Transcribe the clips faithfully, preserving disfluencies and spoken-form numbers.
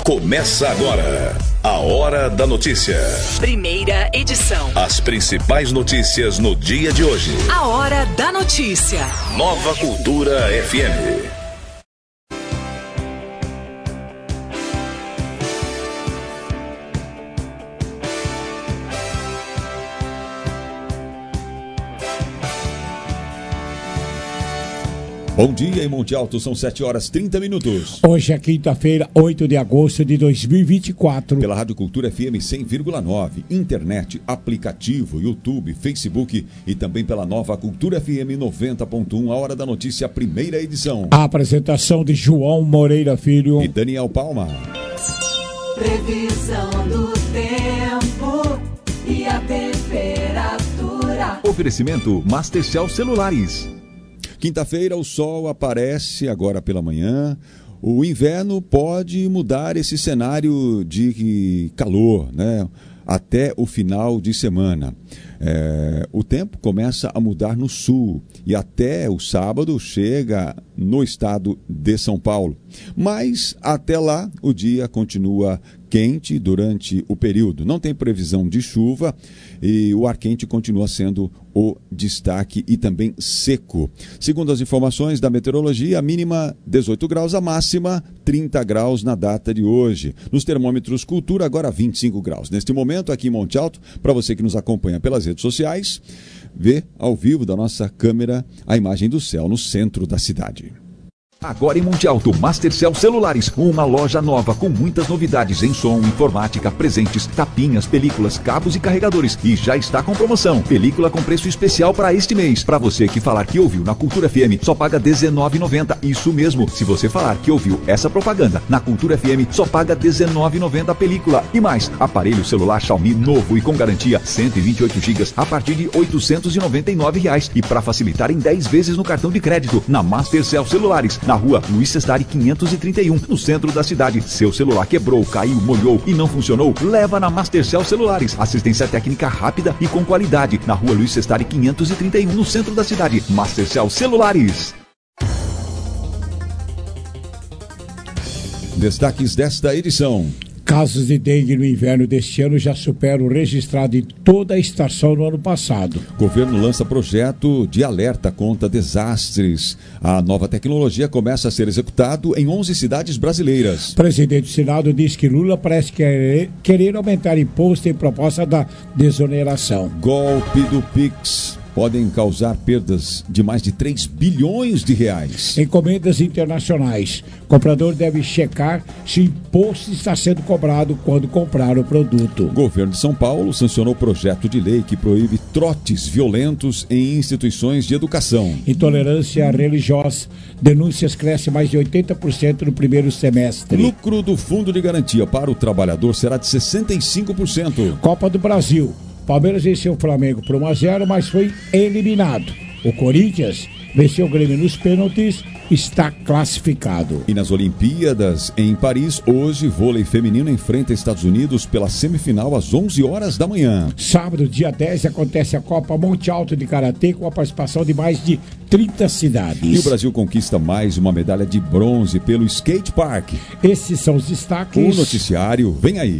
Começa agora a Hora da Notícia. Primeira edição. As principais notícias no dia de hoje. A Hora da Notícia. Nova Cultura F M. Bom dia em Monte Alto, são sete horas e trinta minutos. Hoje é quinta-feira, oito de agosto de dois mil e vinte e quatro. Pela Rádio Cultura F M cem vírgula nove, internet, aplicativo, YouTube, Facebook e também pela Nova Cultura F M noventa ponto um, a Hora da Notícia, primeira edição. A apresentação de João Moreira Filho e Daniel Palma. Previsão do tempo e a temperatura. Oferecimento Mastercell Celulares. Quinta-feira o sol aparece agora pela manhã. O inverno pode mudar esse cenário de calor, né? Até o final de semana. É, o tempo começa a mudar no sul e até o sábado chega no estado de São Paulo. Mas até lá o dia continua quente durante o período. Não tem previsão de chuva e o ar quente continua sendo o destaque e também seco. Segundo as informações da meteorologia, a mínima dezoito graus, a máxima trinta graus na data de hoje. Nos termômetros Cultura, agora vinte e cinco graus. Neste momento, aqui em Monte Alto, para você que nos acompanha pelas redes sociais, vê ao vivo da nossa câmera a imagem do céu no centro da cidade. Agora em Monte Alto, Mastercell Celulares, uma loja nova com muitas novidades em som, informática, presentes, tapinhas, películas, cabos e carregadores. E já está com promoção. Película com preço especial para este mês. Para você que falar que ouviu na Cultura F M, só paga dezenove reais e noventa centavos. Isso mesmo, se você falar que ouviu essa propaganda na Cultura F M, só paga dezenove reais e noventa centavos a película. E mais, aparelho celular Xiaomi novo e com garantia cento e vinte e oito gigas a partir de oitocentos e noventa e nove reais. E para facilitar em dez vezes no cartão de crédito, na Mastercell Celulares. Na rua Luiz Cestari quinhentos e trinta e um, no centro da cidade. Seu celular quebrou, caiu, molhou e não funcionou? Leva na Mastercell Celulares. Assistência técnica rápida e com qualidade. Na rua Luiz Cestari quinhentos e trinta e um, no centro da cidade. Mastercell Celulares. Destaques desta edição. Casos de dengue no inverno deste ano já superam o registrado em toda a estação no ano passado. Governo lança projeto de alerta contra desastres. A nova tecnologia começa a ser executado em onze cidades brasileiras. Presidente do Senado diz que Lula parece querer, querer aumentar imposto em proposta da desoneração. Golpe do Pix. Podem causar perdas de mais de três bilhões de reais. Encomendas internacionais. O comprador deve checar se o imposto está sendo cobrado quando comprar o produto. O governo de São Paulo sancionou projeto de lei que proíbe trotes violentos em instituições de educação. Intolerância religiosa. Denúncias crescem mais de oitenta por cento no primeiro semestre. Lucro do Fundo de Garantia para o trabalhador será de sessenta e cinco por cento. Copa do Brasil. Palmeiras venceu o Flamengo por um a zero, mas foi eliminado. O Corinthians venceu o Grêmio nos pênaltis, está classificado. E nas Olimpíadas, em Paris, hoje, vôlei feminino enfrenta Estados Unidos pela semifinal às onze horas da manhã. Sábado, dia dez, acontece a Copa Monte Alto de Karatê com a participação de mais de trinta cidades. E o Brasil conquista mais uma medalha de bronze pelo Skate Park. Esses são os destaques. O noticiário vem aí.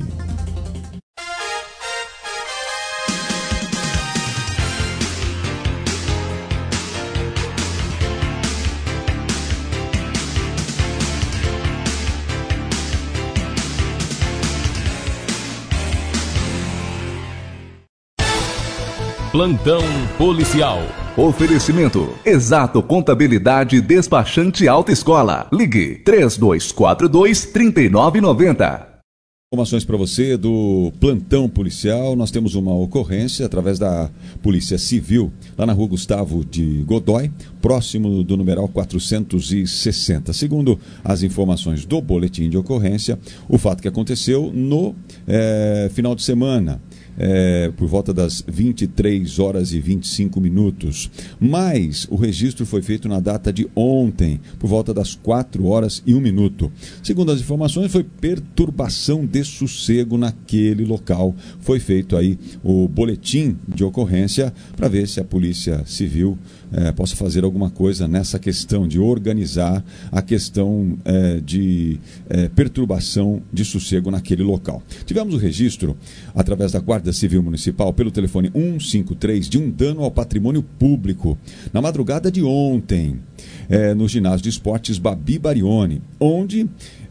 Plantão policial. Oferecimento. Exato Contabilidade Despachante Alta Escola. Ligue três dois quatro dois, três nove nove zero. Informações para você do plantão policial. Nós temos uma ocorrência através da Polícia Civil, lá na rua Gustavo de Godoy, próximo do numeral quatrocentos e sessenta. Segundo as informações do boletim de ocorrência, o fato que aconteceu no é, final de semana. É, por volta das vinte e três horas e vinte e cinco minutos. Mas o registro foi feito na data de ontem, por volta das quatro horas e um minuto. Segundo as informações, foi perturbação de sossego naquele local. Foi feito aí o boletim de ocorrência para ver se a Polícia Civil é, possa fazer alguma coisa nessa questão de organizar a questão é, de é, perturbação de sossego naquele local. Tivemos o registro, através da Guarda Civil Municipal, pelo telefone cento e cinquenta e três, de um dano ao patrimônio público na madrugada de ontem, é, no ginásio de esportes Babi Barione, onde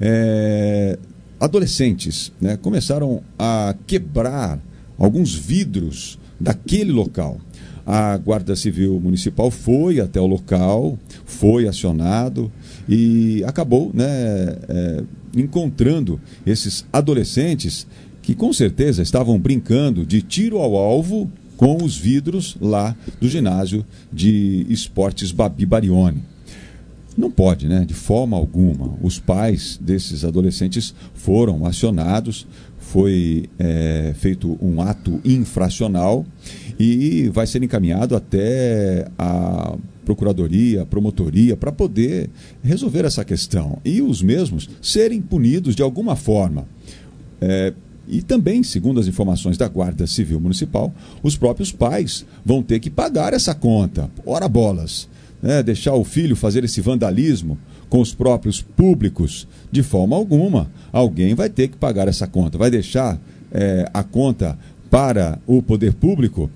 é, adolescentes, né, começaram a quebrar alguns vidros daquele local. A Guarda Civil Municipal foi até o local, foi acionado e acabou, né, é, encontrando esses adolescentes que com certeza estavam brincando de tiro ao alvo com os vidros lá do ginásio de esportes Babi Barione. Não pode, né? De forma alguma. Os pais desses adolescentes foram acionados, foi é, feito um ato infracional e vai ser encaminhado até a Procuradoria, a Promotoria, para poder resolver essa questão. E os mesmos serem punidos de alguma forma. É, E também, segundo as informações da Guarda Civil Municipal, os próprios pais vão ter que pagar essa conta. Ora bolas, né? Deixar o filho fazer esse vandalismo com os próprios públicos, de forma alguma. Alguém vai ter que pagar essa conta. Vai deixar é, a conta para o poder público?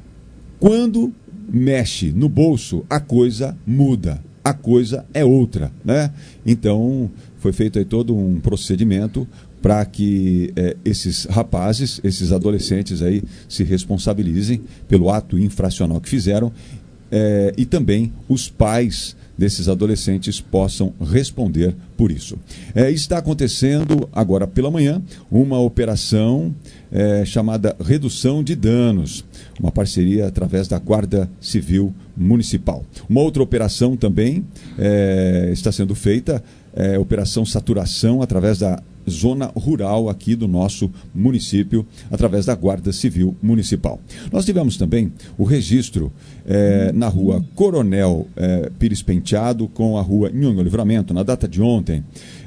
Quando mexe no bolso, a coisa muda. A coisa é outra, né? Então, foi feito aí todo um procedimento para que eh, esses rapazes, esses adolescentes aí se responsabilizem pelo ato infracional que fizeram eh, e também os pais desses adolescentes possam responder por isso. Eh, está acontecendo agora pela manhã uma operação eh, chamada Redução de Danos, uma parceria através da Guarda Civil Municipal. Uma outra operação também eh, está sendo feita, eh, Operação Saturação, através da zona rural aqui do nosso município, através da Guarda Civil Municipal. Nós tivemos também o registro eh, na rua Coronel eh, Pires Penteado com a rua Nhonho Livramento, na data de ontem,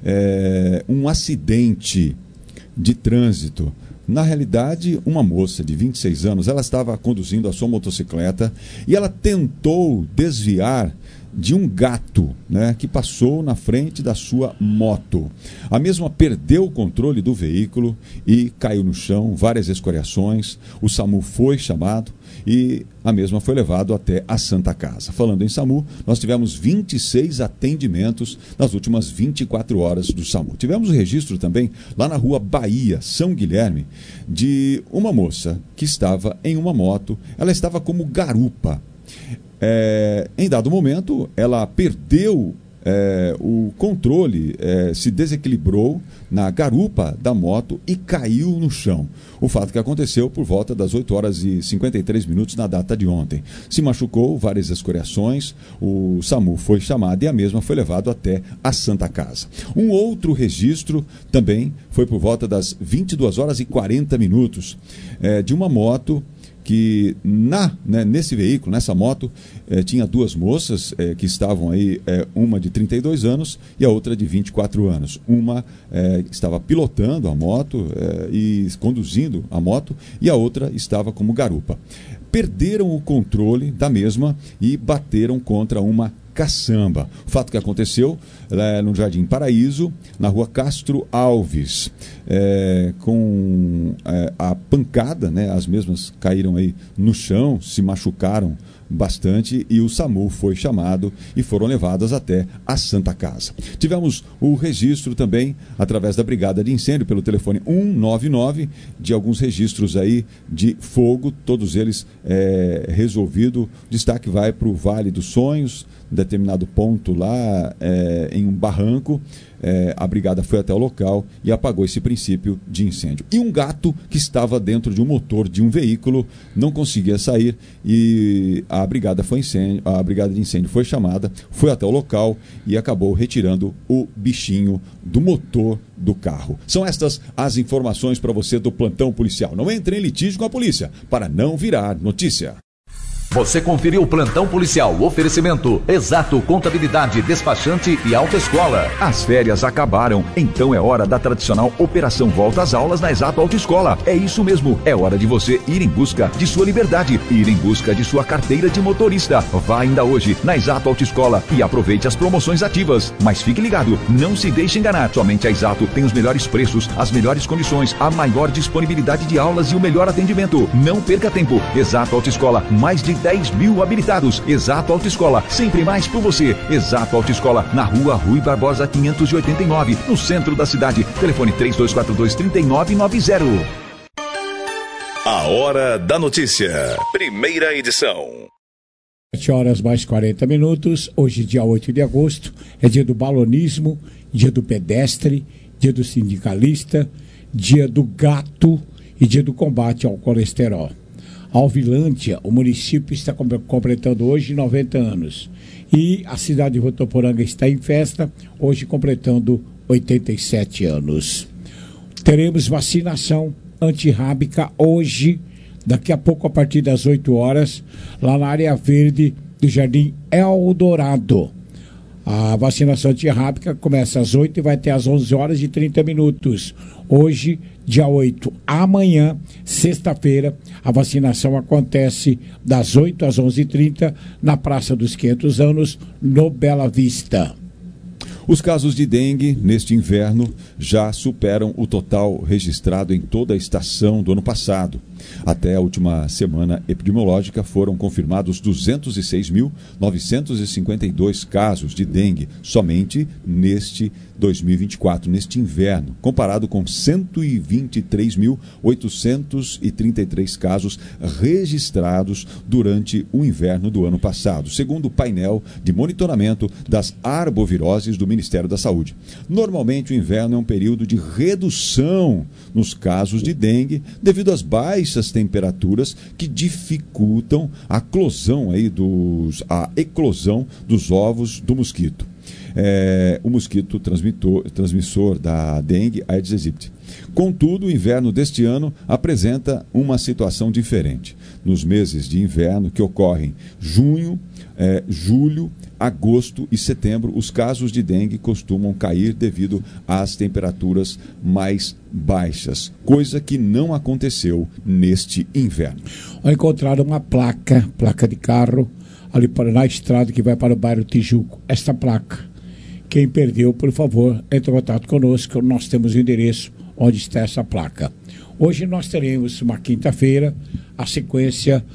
eh, um acidente de trânsito. Na realidade, uma moça de vinte e seis anos, ela estava conduzindo a sua motocicleta e ela tentou desviar de um gato, né, que passou na frente da sua moto. A mesma perdeu o controle do veículo e caiu no chão, várias escoriações. O SAMU foi chamado e a mesma foi levado até a Santa Casa. Falando em SAMU, nós tivemos vinte e seis atendimentos nas últimas vinte e quatro horas do SAMU. Tivemos o registro também lá na rua Bahia, São Guilherme, de uma moça que estava em uma moto. Ela estava como garupa. É, em dado momento, ela perdeu é, o controle, é, se desequilibrou na garupa da moto e caiu no chão. O fato que aconteceu por volta das oito horas e cinquenta e três minutos na data de ontem. Se machucou, várias escoriações, o SAMU foi chamado e a mesma foi levado até a Santa Casa. Um outro registro também foi por volta das vinte e duas horas e quarenta minutos, é, de uma moto que na, né, nesse veículo, nessa moto, eh, tinha duas moças eh, que estavam aí, eh, uma de trinta e dois anos e a outra de vinte e quatro anos. Uma eh, estava pilotando a moto eh, e conduzindo a moto e a outra estava como garupa. Perderam o controle da mesma e bateram contra uma caçamba. O fato que aconteceu é, no Jardim Paraíso, na rua Castro Alves, é, com é, a pancada, né, as mesmas caíram aí no chão, se machucaram bastante e o SAMU foi chamado e foram levadas até a Santa Casa. Tivemos o registro também através da Brigada de Incêndio pelo telefone cento e noventa e nove de alguns registros aí de fogo, todos eles é, resolvido. Destaque vai para o Vale dos Sonhos, determinado ponto lá é, em um barranco. É, a brigada foi até o local e apagou esse princípio de incêndio. E um gato que estava dentro de um motor de um veículo não conseguia sair e a brigada, foi incêndio, a brigada de incêndio foi chamada, foi até o local e acabou retirando o bichinho do motor do carro. São estas as informações para você do plantão policial. Não entre em litígio com a polícia para não virar notícia. Você conferiu o Plantão Policial, oferecimento Exato Contabilidade, Despachante e Autoescola. As férias acabaram, então é hora da tradicional Operação Volta às Aulas na Exato Autoescola. É isso mesmo, é hora de você ir em busca de sua liberdade, ir em busca de sua carteira de motorista. Vá ainda hoje na Exato Autoescola e aproveite as promoções ativas. Mas fique ligado, não se deixe enganar, somente a Exato tem os melhores preços, as melhores condições, a maior disponibilidade de aulas e o melhor atendimento. Não perca tempo, Exato Autoescola, mais de dez mil habilitados. Exato Autoescola, sempre mais por você. Exato Autoescola, na rua Rui Barbosa quinhentos e oitenta e nove, no centro da cidade. Telefone três dois quatro dois, três nove nove zero. A Hora da Notícia, primeira edição. sete horas mais quarenta minutos. Hoje, dia oito de agosto, é dia do balonismo, dia do pedestre, dia do sindicalista, dia do gato e dia do combate ao colesterol. Alvilândia, o município está completando hoje noventa anos. E a cidade de Votuporanga está em festa, hoje completando oitenta e sete anos. Teremos vacinação antirrábica hoje, daqui a pouco, a partir das oito horas, lá na área verde do Jardim Eldorado. A vacinação antirrábica começa às oito e vai até às onze horas e trinta minutos. Hoje, dia oito. Amanhã, sexta-feira, a vacinação acontece das oito às onze e trinta na Praça dos quinhentos anos, no Bela Vista. Os casos de dengue neste inverno já superam o total registrado em toda a estação do ano passado. Até a última semana epidemiológica foram confirmados duzentos e seis mil, novecentos e cinquenta e dois casos de dengue somente neste dois mil e vinte e quatro, neste inverno, comparado com cento e vinte e três mil, oitocentos e trinta e três casos registrados durante o inverno do ano passado, segundo o painel de monitoramento das arboviroses do Ministério da Saúde. Normalmente o inverno é um período de redução nos casos de dengue devido às baixas temperaturas que dificultam a eclosão, aí dos, a eclosão dos ovos do mosquito. É, o mosquito transmissor da dengue, Aedes aegypti. Contudo, o inverno deste ano apresenta uma situação diferente. Nos meses de inverno, que ocorrem junho, é, julho, agosto e setembro, os casos de dengue costumam cair devido às temperaturas mais baixas, coisa que não aconteceu neste inverno. Encontraram uma placa, placa de carro, ali para, na estrada que vai para o bairro Tijuco. Esta placa, quem perdeu, por favor, entre em contato conosco, nós temos o endereço onde está essa placa. Hoje nós teremos uma quinta-feira, a sequência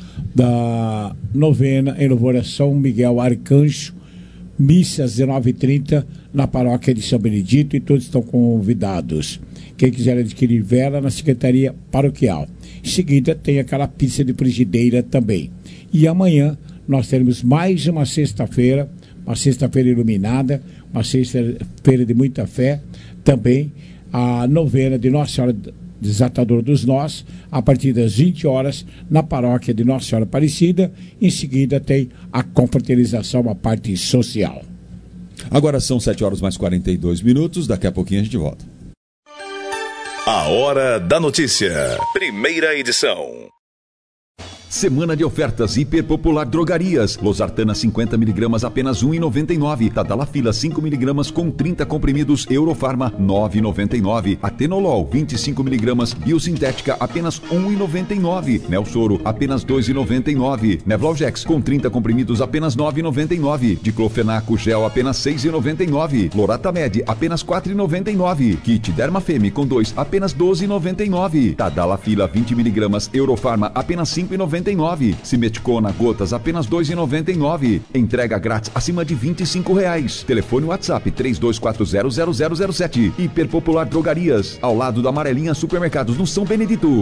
da novena em louvor a São Miguel Arcanjo, missa às dezenove e trinta na paróquia de São Benedito, e todos estão convidados. Quem quiser adquirir vela na secretaria paroquial. Em seguida tem aquela pizza de frigideira também. E amanhã nós teremos mais uma sexta-feira, uma sexta-feira iluminada, uma sexta-feira de muita fé, também a novena de Nossa Senhora Desatador dos Nós, a partir das vinte horas, na paróquia de Nossa Senhora Aparecida. Em seguida tem a confraternização, a parte social. Agora são sete horas mais quarenta e dois minutos, daqui a pouquinho a gente volta. A Hora da Notícia, primeira edição. Semana de ofertas Hiper Popular Drogarias. Losartana cinquenta miligramas apenas um real e noventa e nove centavos. Tadalafila cinco miligramas com trinta comprimidos Eurofarma nove reais e noventa e nove centavos. Atenolol vinte e cinco miligramas Biosintética apenas um real e noventa e nove centavos. Nelsoro apenas dois reais e noventa e nove centavos. Nevlaugex com trinta comprimidos apenas nove reais e noventa e nove centavos. Diclofenaco gel apenas seis reais e noventa e nove centavos. Loratamed apenas quatro reais e noventa e nove centavos. Kit Dermafeme com dois apenas doze reais e noventa e nove centavos. Tadalafila vinte miligramas Eurofarma apenas cinco reais e noventa e nove centavos. Simeticona gotas apenas dois reais e noventa e nove centavos. Entrega grátis acima de vinte e cinco reais. Telefone WhatsApp três dois quatro zero zero zero zero sete. Hiper Popular Drogarias, ao lado da Amarelinha Supermercados no São Benedito.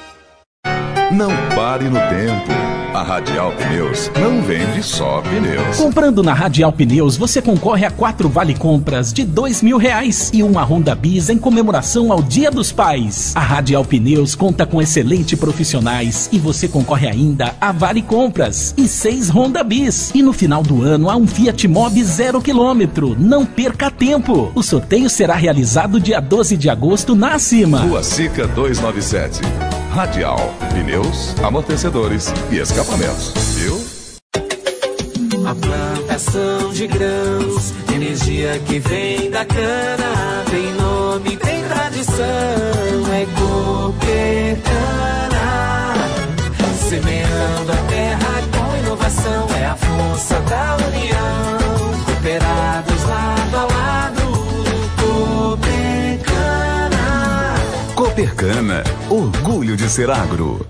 Não pare no tempo. A Radial Pneus não vende só pneus. Comprando na Radial Pneus, você concorre a quatro vale-compras de dois mil reais e uma Honda Bis em comemoração ao Dia dos Pais. A Radial Pneus conta com excelentes profissionais e você concorre ainda a vale-compras e seis Honda Bis. E no final do ano há um Fiat Mobi zero quilômetro. Não perca tempo. O sorteio será realizado dia doze de agosto na Acima. Rua Sica duzentos e noventa e sete. Radial, pneus, amortecedores e escapamentos, viu? A plantação de grãos, energia que vem da cana, tem nome, tem tradição, é Coopercana. Semeando a terra com inovação, é a força da união. Cooperados lado a lado, Coopercana. Coopercana, orgulho de ser agro.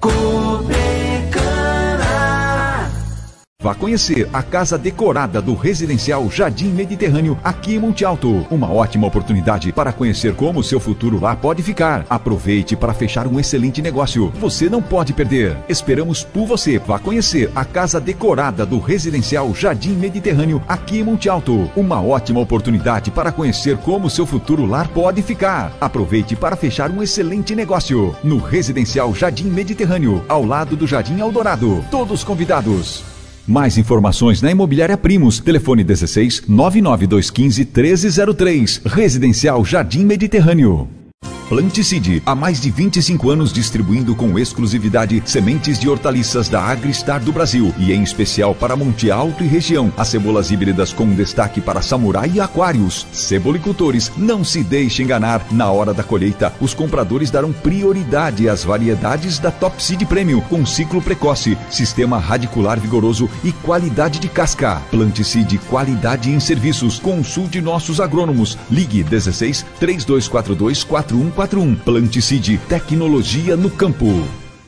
Vá conhecer a casa decorada do residencial Jardim Mediterrâneo aqui em Monte Alto. Uma ótima oportunidade para conhecer como o seu futuro lá pode ficar. Aproveite para fechar um excelente negócio. Você não pode perder. Esperamos por você. Vá conhecer a casa decorada do residencial Jardim Mediterrâneo aqui em Monte Alto. Uma ótima oportunidade para conhecer como o seu futuro lar pode ficar. Aproveite para fechar um excelente negócio. No residencial Jardim Mediterrâneo, ao lado do Jardim Eldorado. Todos convidados. Mais informações na Imobiliária Primos. Telefone dezesseis, nove nove dois um cinco, treze zero três. Residencial Jardim Mediterrâneo. Planticide, há mais de vinte e cinco anos distribuindo com exclusividade sementes de hortaliças da Agristar do Brasil e em especial para Monte Alto e região. As cebolas híbridas com destaque para samurai e aquários. Cebolicultores, não se deixe enganar. Na hora da colheita, os compradores darão prioridade às variedades da Top Seed Premium com ciclo precoce, sistema radicular vigoroso e qualidade de casca. Planticide, qualidade em serviços. Consulte nossos agrônomos. Ligue dezesseis, três dois quatro dois, quatro um quatro um. Planticide, tecnologia no campo.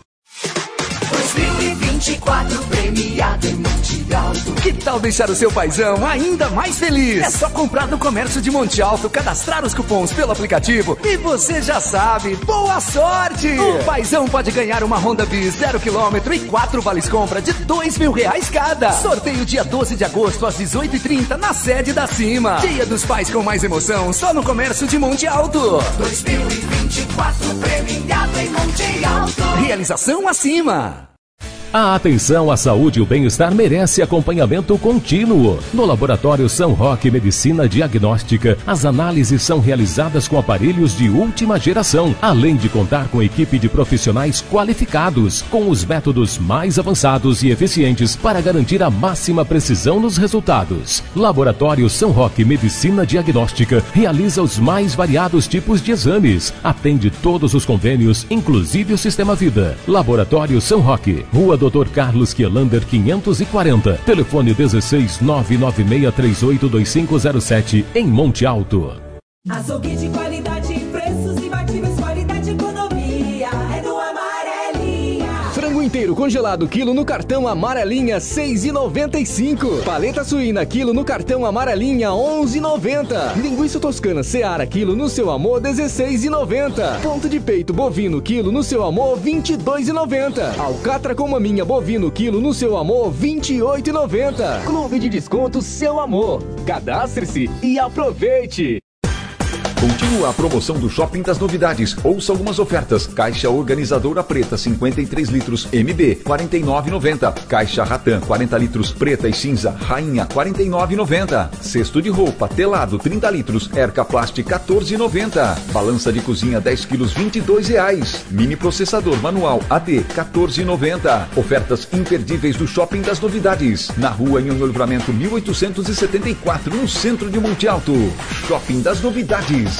dois mil e vinte e quatro premiado em Monte Alto. Que tal deixar o seu paizão ainda mais feliz? É só comprar no comércio de Monte Alto, cadastrar os cupons pelo aplicativo e você já sabe, boa sorte! O paizão pode ganhar uma Honda Bis zero quilômetro e quatro vales compra de dois mil reais cada. Sorteio dia doze de agosto às dezoito e trinta na sede da Cima. Dia dos Pais com mais emoção só no comércio de Monte Alto. dois mil e vinte e quatro premiado em Monte Alto. Realização acima. A atenção à saúde e o bem-estar merece acompanhamento contínuo. No Laboratório São Roque Medicina Diagnóstica, as análises são realizadas com aparelhos de última geração, além de contar com equipe de profissionais qualificados, com os métodos mais avançados e eficientes para garantir a máxima precisão nos resultados. Laboratório São Roque Medicina Diagnóstica realiza os mais variados tipos de exames, atende todos os convênios, inclusive o Sistema Vida. Laboratório São Roque, Rua doutor Carlos Quielander quinhentos e quarenta, telefone dezesseis, nove nove seis três oito dois cinco zero sete, em Monte Alto. Açougue de qualidade, preços imbatíveis, qualidade e economia, é do Amarelinha. Frango inteiro congelado quilo no cartão Amarelinha seis reais e noventa e cinco. Paleta suína quilo no cartão Amarelinha onze reais e noventa. Linguiça toscana Seara quilo no Seu Amor dezesseis reais e noventa. Ponto de peito bovino quilo no Seu Amor vinte e dois reais e noventa. Alcatra com maminha bovino quilo no Seu Amor vinte e oito reais e noventa. Clube de desconto Seu Amor. Cadastre-se e aproveite. Continua a promoção do Shopping das Novidades. Ouça algumas ofertas. Caixa organizadora preta cinquenta e três litros M B quarenta e nove reais e noventa. Caixa Ratan quarenta litros preta e cinza Rainha quarenta e nove reais e noventa. Cesto de roupa telado trinta litros Erca Plast quatorze reais e noventa. Balança de cozinha dez quilos vinte e dois reais. Mini processador manual A D quatorze reais e noventa. Ofertas imperdíveis do Shopping das Novidades. Na rua Nhonhô Livramento mil oitocentos e setenta e quatro, no centro de Monte Alto. Shopping das Novidades.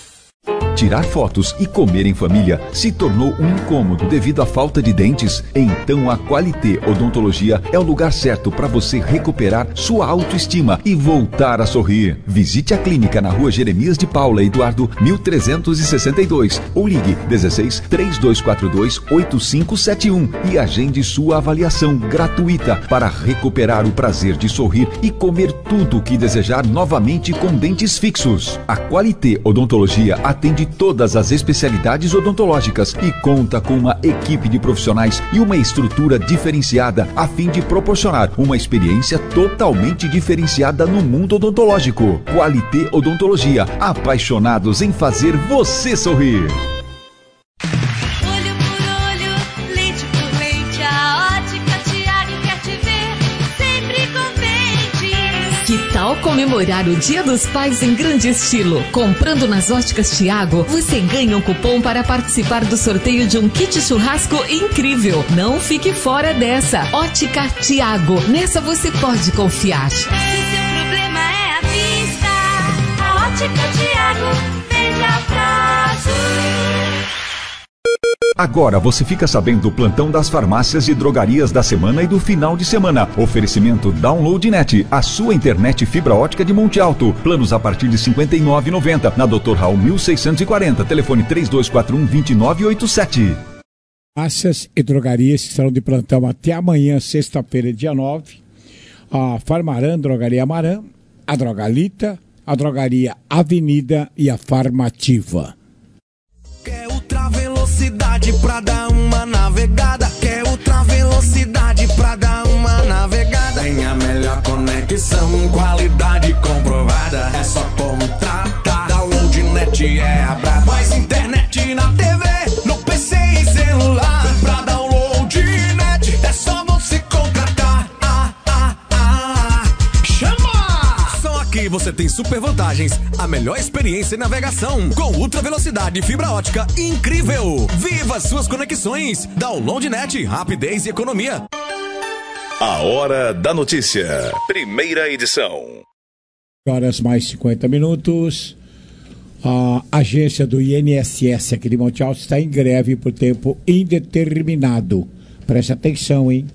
Tirar fotos e comer em família se tornou um incômodo devido à falta de dentes? Então a Qualité Odontologia é o lugar certo para você recuperar sua autoestima e voltar a sorrir. Visite a clínica na rua Jeremias de Paula Eduardo mil trezentos e sessenta e dois ou ligue dezesseis, três dois quatro dois, oito cinco sete um e agende sua avaliação gratuita para recuperar o prazer de sorrir e comer tudo o que desejar novamente com dentes fixos. A Qualité Odontologia atende todas as especialidades odontológicas e conta com uma equipe de profissionais e uma estrutura diferenciada a fim de proporcionar uma experiência totalmente diferenciada no mundo odontológico. Qualité Odontologia, apaixonados em fazer você sorrir. Olho por olho, leite por leite, a Ótica Tiago quer te ver sempre contente. Que tal comer comemorar o Dia dos Pais em grande estilo. Comprando nas Óticas Tiago, você ganha um cupom para participar do sorteio de um kit churrasco incrível. Não fique fora dessa. Ótica Tiago, nessa você pode confiar. Se seu problema é a vista, a Ótica Tiago vende a prazo. Agora você fica sabendo do plantão das farmácias e drogarias da semana e do final de semana. Oferecimento DownloadNet, a sua internet fibra ótica de Monte Alto. Planos a partir de cinquenta e nove reais e noventa centavos. Na doutor Raul mil seiscentos e quarenta. Telefone três dois quatro um, dois nove oito sete. Farmácias e drogarias que estarão de plantão até amanhã, sexta-feira, dia nove. A Farmaran, Drogaria Amarã, a Drogalita, a Drogaria Avenida e a Farmativa. Quer ultra velocidade pra dar uma navegada? Quer ultra velocidade pra dar uma navegada? Tem a melhor conexão, qualidade comprovada. É só contratar. DownloadNet é a braba. Mais internet na T V, no P C e celular. Vem pra DownloadNet, é só você contratar. Ah, ah, ah. Chama! Só aqui você tem super vantagens. A melhor experiência em navegação com ultra velocidade e fibra ótica incrível. Viva suas conexões. DownloadNet, rapidez e economia. A Hora da Notícia. Primeira edição. Horas mais cinquenta minutos. A agência do I N S S aqui de Monte Alto está em greve por tempo indeterminado. Preste atenção, hein?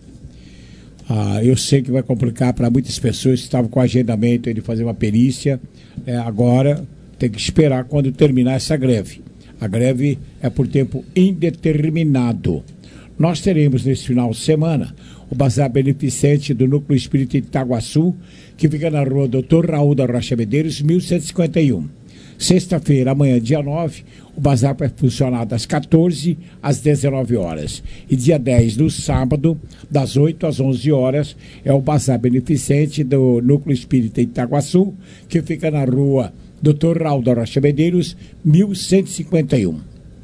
Ah, eu sei que vai complicar para muitas pessoas que estavam com agendamento de fazer uma perícia. É, agora tem que esperar quando terminar essa greve. A greve é por tempo indeterminado. Nós teremos nesse final de semana o Bazar Beneficente do Núcleo Espírita Itaguaçu, que fica na rua doutor Raul da Rocha Medeiros, mil cento e cinquenta e um. Sexta-feira, amanhã, dia nove, o bazar vai funcionar das quatorze às dezenove horas. E dia dez, no sábado, das oito às onze horas, é o Bazar Beneficente do Núcleo Espírita Itaguaçu, que fica na rua doutor Raul da Rocha Medeiros, mil cento e cinquenta e um.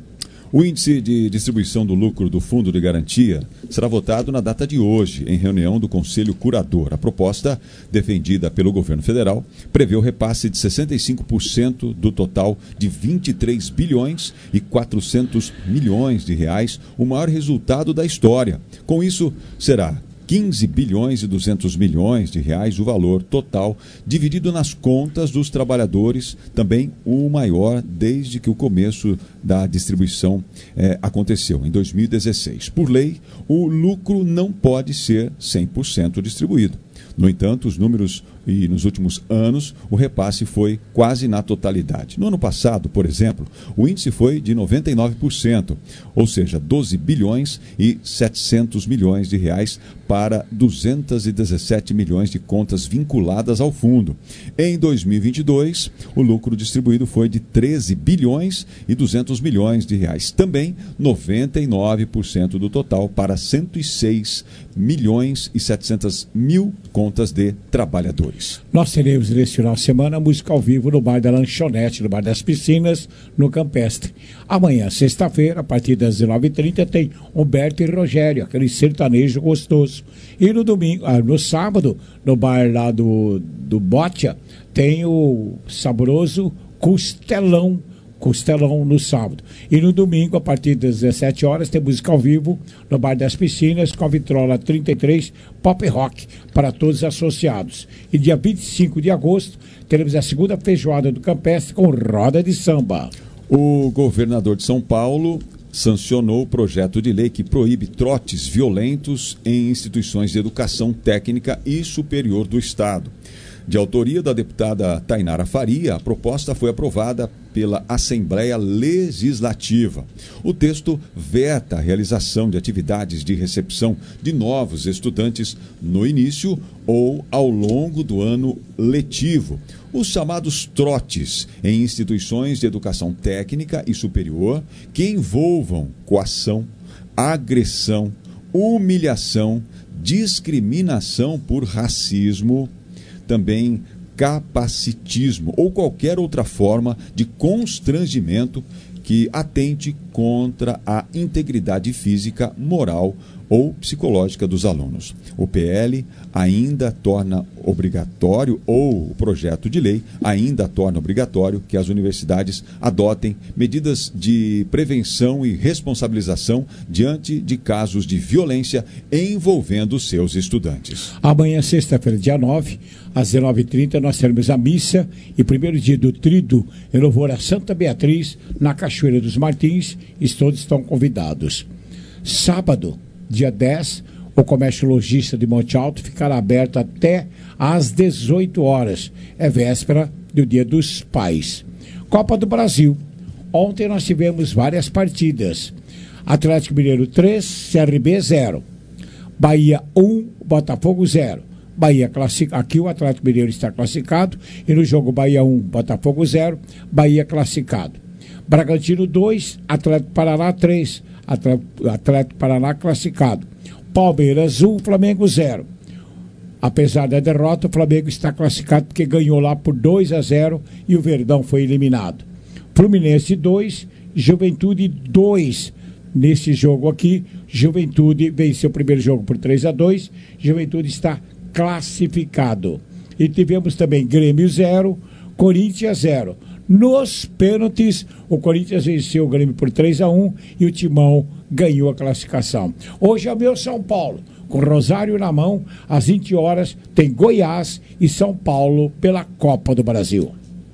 O índice de distribuição do lucro do Fundo de Garantia será votado na data de hoje, em reunião do Conselho Curador. A proposta, defendida pelo governo federal, prevê o repasse de sessenta e cinco por cento do total de vinte e três bilhões e quatrocentos milhões de reais, o maior resultado da história. Com isso, será quinze bilhões e duzentos milhões de reais o valor total, dividido nas contas dos trabalhadores, também o maior desde que o começo da distribuição eh, aconteceu, em dois mil e dezesseis. Por lei, o lucro não pode ser cem por cento distribuído. No entanto, os números e nos últimos anos, o repasse foi quase na totalidade. No ano passado, por exemplo, o índice foi de noventa e nove por cento, ou seja, doze bilhões e setecentos milhões de reais para duzentos e dezessete milhões de contas vinculadas ao fundo. Em dois mil e vinte e dois, o lucro distribuído foi de treze bilhões e duzentos milhões de reais. Também noventa e nove por cento do total para cento e seis milhões e setecentos mil contas de trabalhadores. Nós teremos nesse final de semana música ao vivo no Bar da Lanchonete, no Bar das Piscinas, no Campestre. Amanhã, sexta-feira, a partir das dezenove e trinta, tem Humberto e Rogério, aquele sertanejo gostoso. E no domingo, ah, no sábado, no bar lá do, do Botia, tem o saboroso Costelão. Costelão no sábado. E no domingo, a partir das dezessete horas, tem música ao vivo no Bar das Piscinas, com a Vitrola trinta e três Pop Rock, para todos os associados. E dia vinte e cinco de agosto, teremos a segunda feijoada do Campestre com roda de samba. O governador de São Paulo sancionou o projeto de lei que proíbe trotes violentos em instituições de educação técnica e superior do Estado. De autoria da deputada Tainara Faria, a proposta foi aprovada pela Assembleia Legislativa. O texto veta a realização de atividades de recepção de novos estudantes no início ou ao longo do ano letivo. Os chamados trotes em instituições de educação técnica e superior que envolvam coação, agressão, humilhação, discriminação por racismo, também capacitismo ou qualquer outra forma de constrangimento que atente contra a integridade física, moral ou psicológica dos alunos. O P L ainda torna obrigatório, ou o projeto de lei ainda torna obrigatório que as universidades adotem medidas de prevenção e responsabilização diante de casos de violência envolvendo seus estudantes. Amanhã, sexta-feira, dia nove, às dezenove e trinta, nós teremos a missa e primeiro dia do Tríduo em louvor a Santa Beatriz, na Cachoeira dos Martins, e todos estão convidados. Sábado, dia dez, o comércio lojista de Monte Alto ficará aberto até às dezoito horas. É véspera do Dia dos Pais. Copa do Brasil. Ontem nós tivemos várias partidas. Atlético Mineiro três, C R B zero. Bahia um, Botafogo zero. Bahia classifica. Aqui o Atlético Mineiro está classificado. E no jogo Bahia um, Botafogo zero, Bahia classificado. Bragantino dois, Atlético Paraná três. Atlético, Atlético Paraná classificado. Palmeiras um, Flamengo zero. Apesar da derrota, o Flamengo está classificado porque ganhou lá por dois a zero e o Verdão foi eliminado. Fluminense dois, Juventude dois. Nesse jogo aqui, Juventude venceu o primeiro jogo por três a dois. Juventude está classificado. E tivemos também Grêmio zero, Corinthians zero. Nos pênaltis, o Corinthians venceu o Grêmio por três a um e o Timão ganhou a classificação. Hoje é o meu São Paulo, com Rosário na mão, às vinte horas, tem Goiás e São Paulo pela Copa do Brasil.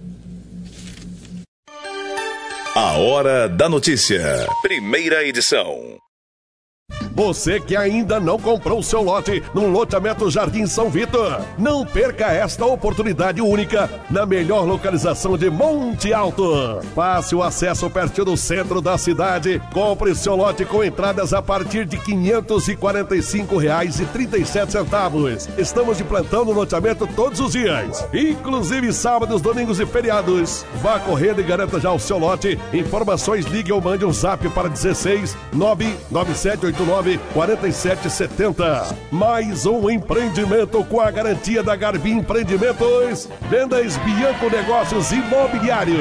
A Hora da Notícia, primeira edição. Você que ainda não comprou seu lote no loteamento Jardim São Vitor, não perca esta oportunidade única na melhor localização de Monte Alto. Fácil acesso pertinho do centro da cidade. Compre seu lote com entradas a partir de quinhentos e quarenta e cinco reais e trinta e sete centavos. Estamos de plantão no loteamento todos os dias, inclusive sábados, domingos e feriados. Vá correndo e garanta já o seu lote. Informações, ligue ou mande um zap para dezesseis nove nove sete oito nove quatro sete sete zero. Mais um empreendimento com a garantia da Garbi Empreendimentos. Vendas Bianco Negócios Imobiliários.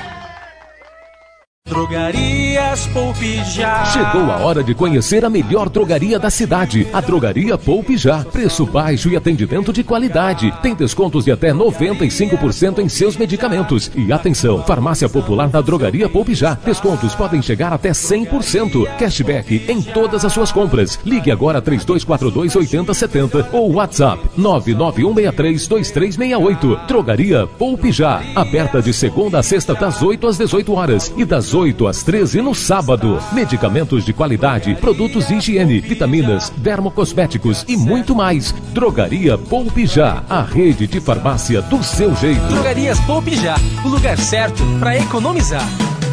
Drogarias Poupe Já. Chegou a hora de conhecer a melhor drogaria da cidade, a Drogaria Poupe Já. Preço baixo e atendimento de qualidade. Tem descontos de até noventa e cinco por cento em seus medicamentos. E atenção, Farmácia Popular da Drogaria Poupe Já. Descontos podem chegar até cem por cento. Cashback em todas as suas compras. Ligue agora três dois quatro dois oito zero sete zero ou WhatsApp nove nove um seis três dois três seis oito. Drogaria Poupe Já. Aberta de segunda a sexta das oito às dezoito horas e das oito às treze no sábado. Medicamentos de qualidade, produtos de higiene, vitaminas, dermocosméticos e muito mais. Drogaria Poupe Já, a rede de farmácia do seu jeito. Drogarias Poupe Já, o lugar certo para economizar.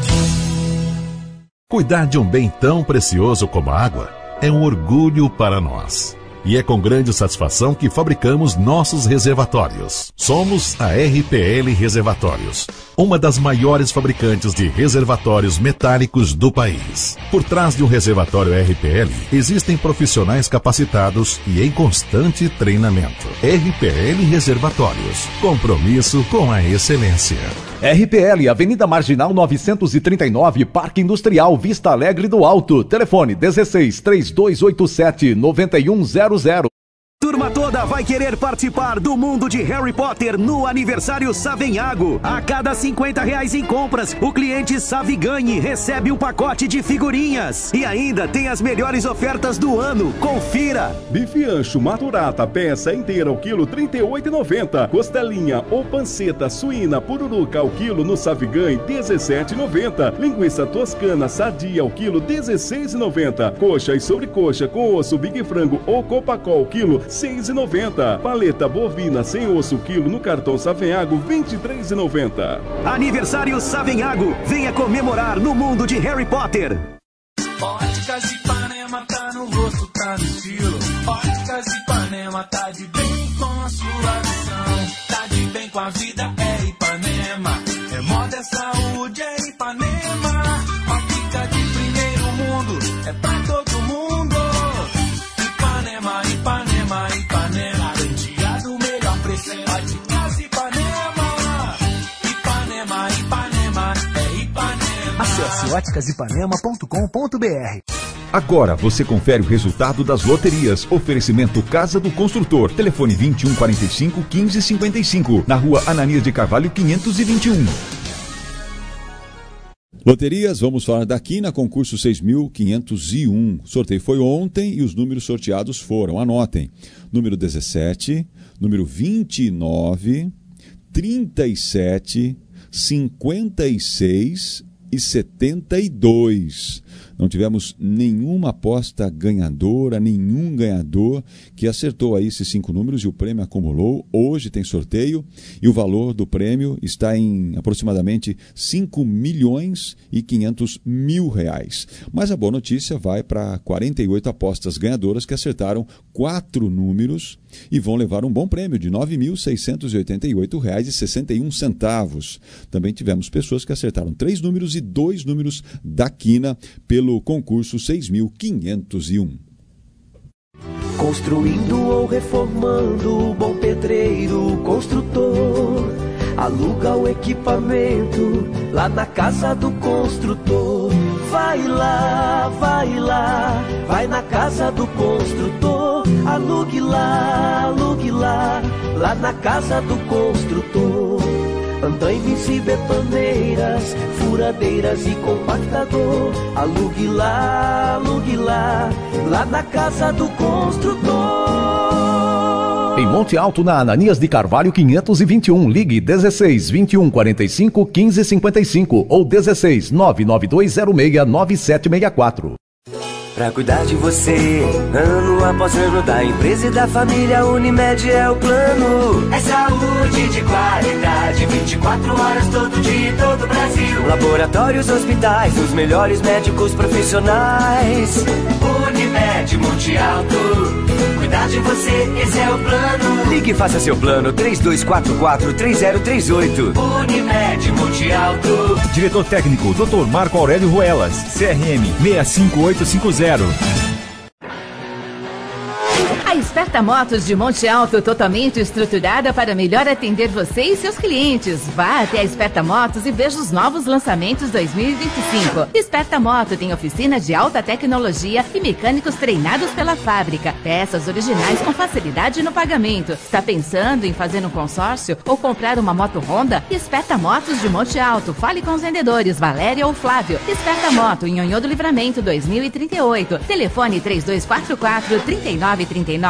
Cuidar de um bem tão precioso como a água é um orgulho para nós. E é com grande satisfação que fabricamos nossos reservatórios. Somos a R P L Reservatórios, uma das maiores fabricantes de reservatórios metálicos do país. Por trás de um reservatório R P L, existem profissionais capacitados e em constante treinamento. R P L Reservatórios, compromisso com a excelência. R P L, Avenida Marginal novecentos e trinta e nove, Parque Industrial, Vista Alegre do Alto. Telefone dezesseis, três dois oito sete, nove um zero zero. Turma toda vai querer participar do mundo de Harry Potter no aniversário Savenhago. A cada cinquenta reais em compras, o cliente Saviganhe recebe um pacote de figurinhas. E ainda tem as melhores ofertas do ano. Confira! Bife ancho maturata, peça inteira ao quilo trinta e oito reais e noventa centavos. Costelinha ou panceta suína pururuca ao quilo no Saviganhe dezessete reais e noventa centavos. Linguiça toscana sadia ao quilo dezesseis reais e noventa centavos. Coxa e sobrecoxa com osso Big Frango ou Copacol quilo seis reais e noventa centavos. Paleta bovina sem osso quilo no cartão Savenhago vinte e três reais e noventa centavos. Aniversário Savenhago, venha comemorar no mundo de Harry Potter. Óticas Ipanema tá no rosto, tá no estilo. Óticas Ipanema tá de bem com a sua visão. Tá de bem com a vida, é Ipanema. É moda, é saúde, é Ipanema. Ótica de primeiro mundo, é pra todo mundo. Ipanema, Ipanema, Ipanema. Garantia do melhor preço, é Óticas Ipanema. Ipanema, Ipanema, é Ipanema. Acesse óticas ipanema ponto com ponto b r. Agora você confere o resultado das loterias. Oferecimento Casa do Construtor. Telefone vinte e um, quarenta e cinco, quinze, cinquenta e cinco. Na rua Ananias de Carvalho, quinhentos e vinte e um. Loterias, vamos falar daqui na concurso seis mil quinhentos e um. O sorteio foi ontem e os números sorteados foram, anotem, número dezessete, número vinte e nove, trinta e sete, cinquenta e seis e setenta e dois. Não tivemos nenhuma aposta ganhadora, nenhum ganhador que acertou aí esses cinco números e o prêmio acumulou. Hoje tem sorteio e o valor do prêmio está em aproximadamente cinco milhões e quinhentos mil reais. Mas a boa notícia vai para quarenta e oito apostas ganhadoras que acertaram quatro números e vão levar um bom prêmio de nove mil seiscentos e oitenta e oito reais e sessenta e um centavos. Também tivemos pessoas que acertaram três números e dois números da quina pelo concurso seis mil quinhentos e um. Construindo ou reformando, bom pedreiro, construtor, aluga o equipamento lá na casa do construtor. Vai lá, vai lá, vai na casa do construtor, alugue lá, alugue lá, lá na casa do construtor. Andaimes e betoneiras, furadeiras e compactador, alugue lá, alugue lá, lá na casa do construtor. Em Monte Alto, na Ananias de Carvalho, quinhentos e vinte e um, ligue dezesseis, vinte e um, quarenta e cinco, quinze, cinquenta e cinco ou dezesseis, nove nove dois zero seis, nove sete seis quatro. Pra cuidar de você, ano após ano, da empresa e da família, Unimed é o plano. É saúde de qualidade, vinte e quatro horas, todo dia, todo o Brasil. Laboratórios, hospitais, os melhores médicos profissionais. Unimed Monte Alto, cuidar de você, esse é o plano. Ligue e faça seu plano, três dois quatro quatro, três zero três oito. Unimed Monte Alto. Diretor técnico, doutor Marco Aurélio Ruelas, C R M seis cinco oito cinco zero. A Esperta Motos de Monte Alto, totalmente estruturada para melhor atender você e seus clientes. Vá até a Esperta Motos e veja os novos lançamentos dois mil e vinte e cinco. Esperta Moto tem oficina de alta tecnologia e mecânicos treinados pela fábrica. Peças originais com facilidade no pagamento. Está pensando em fazer um consórcio ou comprar uma moto Honda? Esperta Motos de Monte Alto. Fale com os vendedores Valéria ou Flávio. Esperta Moto, em Nhonhô do Livramento, dois mil e trinta e oito. Telefone três dois quatro quatro, três nove três nove.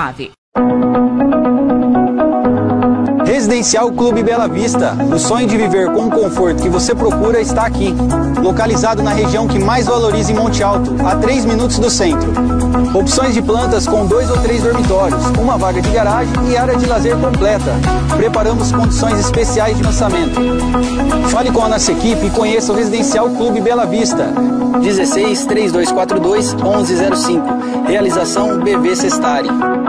Residencial Clube Bela Vista. O sonho de viver com o conforto que você procura está aqui. Localizado na região que mais valoriza em Monte Alto, a três minutos do centro. Opções de plantas com dois ou três dormitórios, uma vaga de garagem e área de lazer completa. Preparamos condições especiais de lançamento. Fale com a nossa equipe e conheça o Residencial Clube Bela Vista. dezesseis, três dois quatro dois, onze zero cinco. Realização B V Sestari.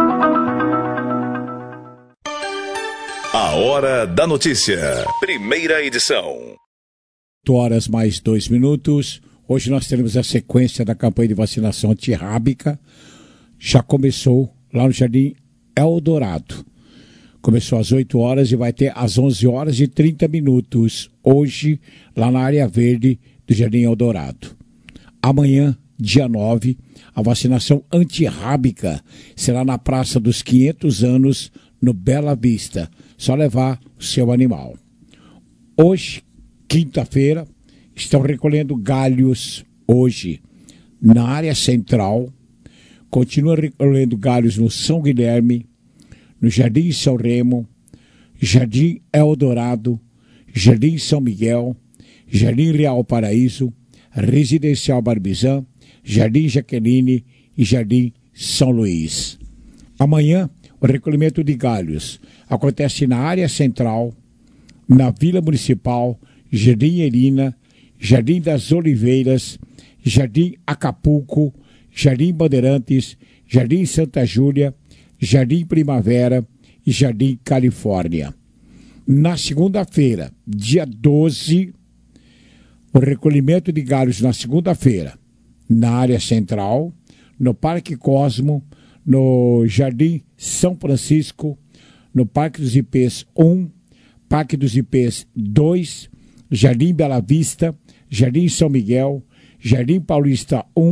A Hora da Notícia. Primeira edição. oito horas mais dois minutos. Hoje nós teremos a sequência da campanha de vacinação antirrábica. Já começou lá no Jardim Eldorado. Começou às oito horas e vai ter às onze horas e trinta minutos. Hoje, lá na área verde do Jardim Eldorado. Amanhã, dia nove, a vacinação antirrábica será na Praça dos quinhentos anos, no Bela Vista. Só levar o seu animal. Hoje, quinta-feira, estão recolhendo galhos hoje na área central. Continua recolhendo galhos no São Guilherme, no Jardim São Remo, Jardim Eldorado, Jardim São Miguel, Jardim Real Paraíso, Residencial Barbizan, Jardim Jaqueline e Jardim São Luís. Amanhã, o recolhimento de galhos acontece na área central, na Vila Municipal, Jardim Erina, Jardim das Oliveiras, Jardim Acapulco, Jardim Bandeirantes, Jardim Santa Júlia, Jardim Primavera e Jardim Califórnia. Na segunda-feira, dia doze, o recolhimento de galhos na segunda-feira, na área central, no Parque Cosmo, no Jardim São Francisco, no Parque dos Ipês um, Parque dos Ipês dois, Jardim Bela Vista, Jardim São Miguel, Jardim Paulista um,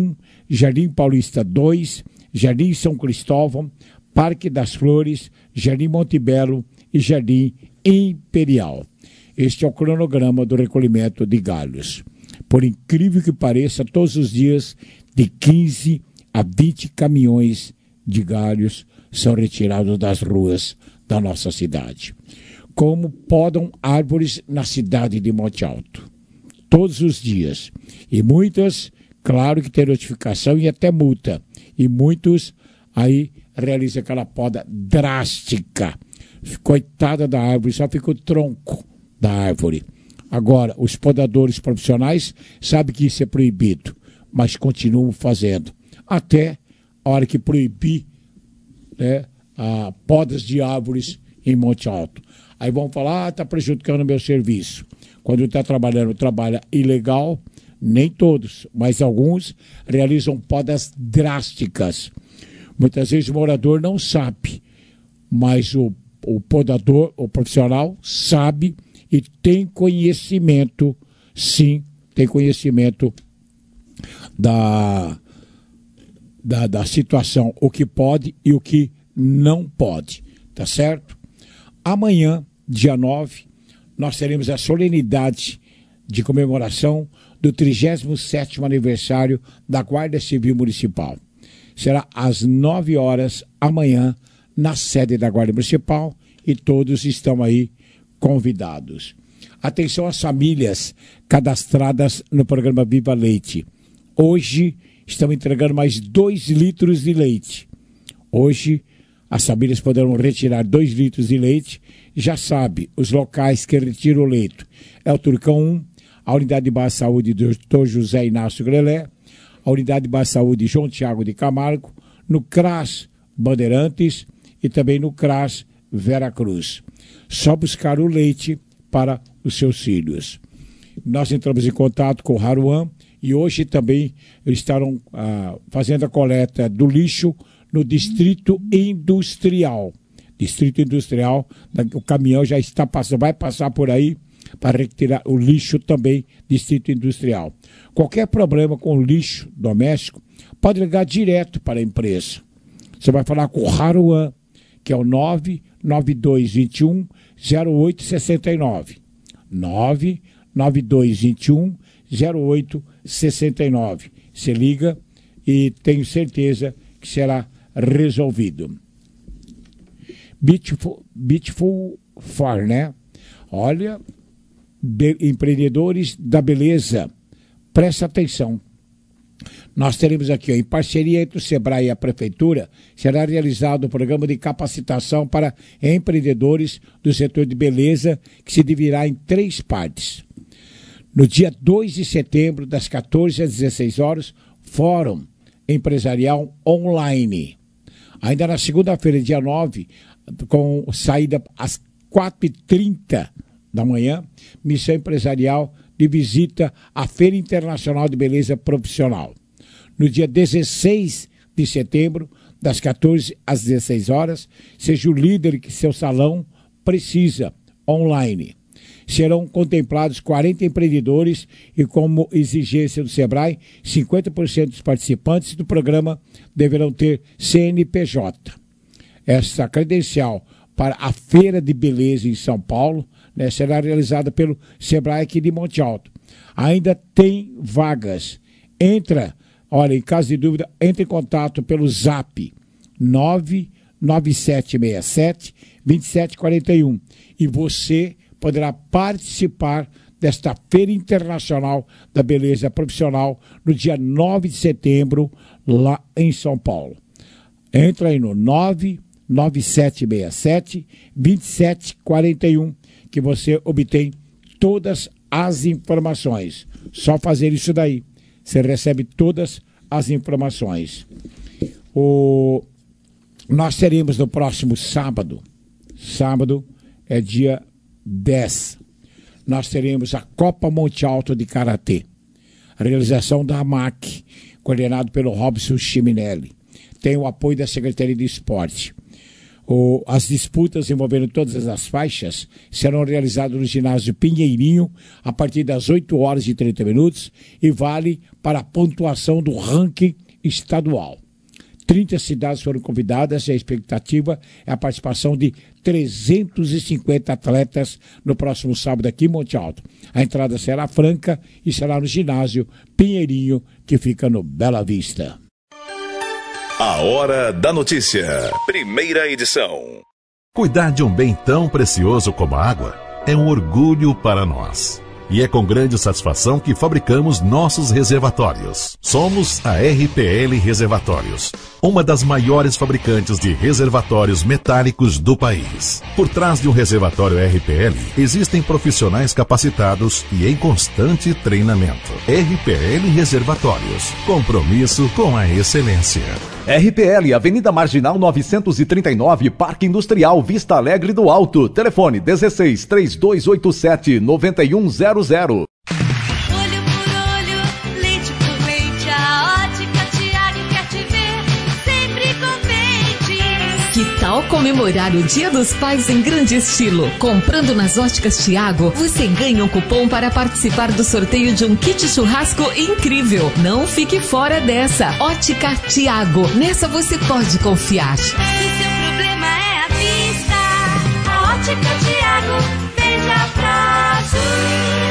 Jardim Paulista dois, Jardim São Cristóvão, Parque das Flores, Jardim Montebello e Jardim Imperial. Este é o cronograma do recolhimento de galhos. Por incrível que pareça, todos os dias, de quinze a vinte caminhões de galhos são retirados das ruas da nossa cidade. Como podam árvores na cidade de Monte Alto. Todos os dias. E muitas, claro que tem notificação e até multa. E muitos aí realizam aquela poda drástica. Coitada da árvore, só fica o tronco da árvore. Agora, os podadores profissionais sabem que isso é proibido, mas continuam fazendo. Até a hora que proibir, né, a podas de árvores em Monte Alto. Aí vão falar, ah, está prejudicando o meu serviço. Quando está trabalhando, trabalha ilegal, nem todos, mas alguns realizam podas drásticas. Muitas vezes o morador não sabe, mas o, o podador, o profissional, sabe e tem conhecimento, sim, tem conhecimento da, da, da situação, o que pode e o que não pode, tá certo? Amanhã, dia nove, nós teremos a solenidade de comemoração do trigésimo sétimo aniversário da Guarda Civil Municipal. Será às nove horas amanhã, na sede da Guarda Municipal, e todos estão aí convidados. Atenção às famílias cadastradas no programa Viva Leite. Hoje estão entregando mais dois litros de leite. Hoje as famílias poderão retirar dois litros de leite. Já sabe, os locais que retiram o leite é o Turcão um, a Unidade de Baixa Saúde do doutor José Inácio Grelé, a Unidade de Baixa Saúde João Tiago de Camargo, no CRAS Bandeirantes e também no CRAS Vera Cruz. Só buscar o leite para os seus filhos. Nós entramos em contato com o Haruan e hoje também eles estarão ah, fazendo a coleta do lixo no Distrito Industrial. Distrito Industrial, o caminhão já está passando, vai passar por aí para retirar o lixo também, Distrito Industrial. Qualquer problema com o lixo doméstico, pode ligar direto para a empresa. Você vai falar com o Haruan, que é o nove nove dois dois um zero oito seis nove. nove nove dois dois um zero oito seis nove. Você liga e tenho certeza que será resolvido. Beautiful, Beautiful Farm, né? Olha, be, empreendedores da beleza, presta atenção. Nós teremos aqui, ó, em parceria entre o Sebrae e a Prefeitura, será realizado o programa de capacitação para empreendedores do setor de beleza, que se dividirá em três partes. No dia dois de setembro, das quatorze às dezesseis horas, Fórum Empresarial Online. Ainda na segunda-feira, dia nove, com saída às quatro e trinta da manhã, missão empresarial de visita à Feira Internacional de Beleza Profissional. No dia dezesseis de setembro, das quatorze às dezesseis horas, seja o líder que seu salão precisa, online. Serão contemplados quarenta empreendedores e, como exigência do Sebrae, cinquenta por cento dos participantes do programa deverão ter C N P J. Essa credencial para a Feira de Beleza em São Paulo, né, será realizada pelo Sebrae aqui de Monte Alto. Ainda tem vagas. Entra, olha, em caso de dúvida, entre em contato pelo zap nove nove sete seis sete dois sete quatro um e você poderá participar desta Feira Internacional da Beleza Profissional no dia nove de setembro, lá em São Paulo. Entra aí no nove nove sete seis sete dois sete quatro um que você obtém todas as informações. Só fazer isso daí. Você recebe todas as informações. O... Nós teremos no próximo sábado, sábado é dia dez, nós teremos a Copa Monte Alto de Karatê. A realização da AMAC, coordenado pelo Robson Chiminelli. Tem o apoio da Secretaria de Esporte. O, as disputas envolvendo todas as faixas serão realizadas no ginásio Pinheirinho a partir das oito horas e trinta minutos e vale para a pontuação do ranking estadual. trinta cidades foram convidadas e a expectativa é a participação de trezentos e cinquenta atletas no próximo sábado aqui em Monte Alto. A entrada será franca e será no ginásio Pinheirinho, que fica no Bela Vista. A Hora da Notícia, primeira edição. Cuidar de um bem tão precioso como a água é um orgulho para nós. E é com grande satisfação que fabricamos nossos reservatórios. Somos a R P L Reservatórios, uma das maiores fabricantes de reservatórios metálicos do país. Por trás de um reservatório R P L, existem profissionais capacitados e em constante treinamento. R P L Reservatórios, compromisso com a excelência. R P L, Avenida Marginal novecentos e trinta e nove, Parque Industrial, Vista Alegre do Alto. Telefone dezesseis, três dois oito sete, nove um zero zero. Olho por olho, leite por leite, a Ótica Tiago quer te ver sempre contente. Que tal comemorar o Dia dos Pais em grande estilo? Comprando nas Óticas Tiago, você ganha um cupom para participar do sorteio de um kit churrasco incrível. Não fique fora dessa. Ótica Tiago, nessa você pode confiar. Se seu problema é a vista, a Ótica Tiago veja pra você.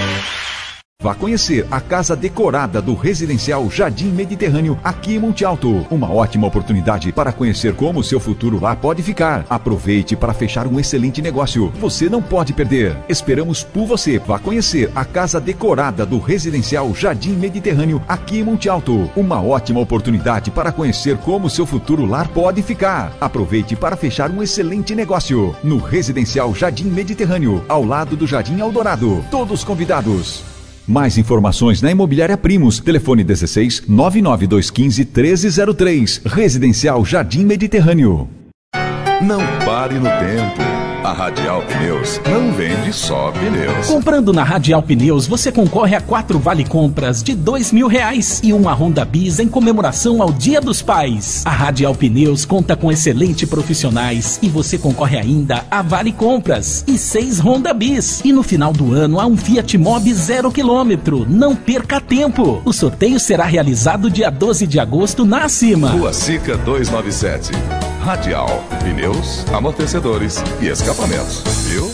Vá conhecer a casa decorada do Residencial Jardim Mediterrâneo aqui em Monte Alto. Uma ótima oportunidade para conhecer como o seu futuro lá pode ficar. Aproveite para fechar um excelente negócio. Você não pode perder. Esperamos por você. Vá conhecer a casa decorada do Residencial Jardim Mediterrâneo aqui em Monte Alto. Uma ótima oportunidade para conhecer como o seu futuro lar pode ficar. Aproveite para fechar um excelente negócio. No Residencial Jardim Mediterrâneo, ao lado do Jardim Eldorado. Todos convidados. Mais informações na Imobiliária Primos. Telefone dezesseis, nove nove dois um cinco, um três zero três. Residencial Jardim Mediterrâneo. Não pare no tempo. A Radial Pneus não vende só pneus. Comprando na Radial Pneus, você concorre a quatro vale-compras de dois mil reais e uma Honda Bis em comemoração ao Dia dos Pais. A Radial Pneus conta com excelentes profissionais e você concorre ainda a vale-compras e seis Honda Bis. E no final do ano há um Fiat Mobi zero quilômetro. Não perca tempo. O sorteio será realizado dia doze de agosto na Acima. Rua Sica duzentos e noventa e sete. Radial, pneus, amortecedores e escapamentos, viu?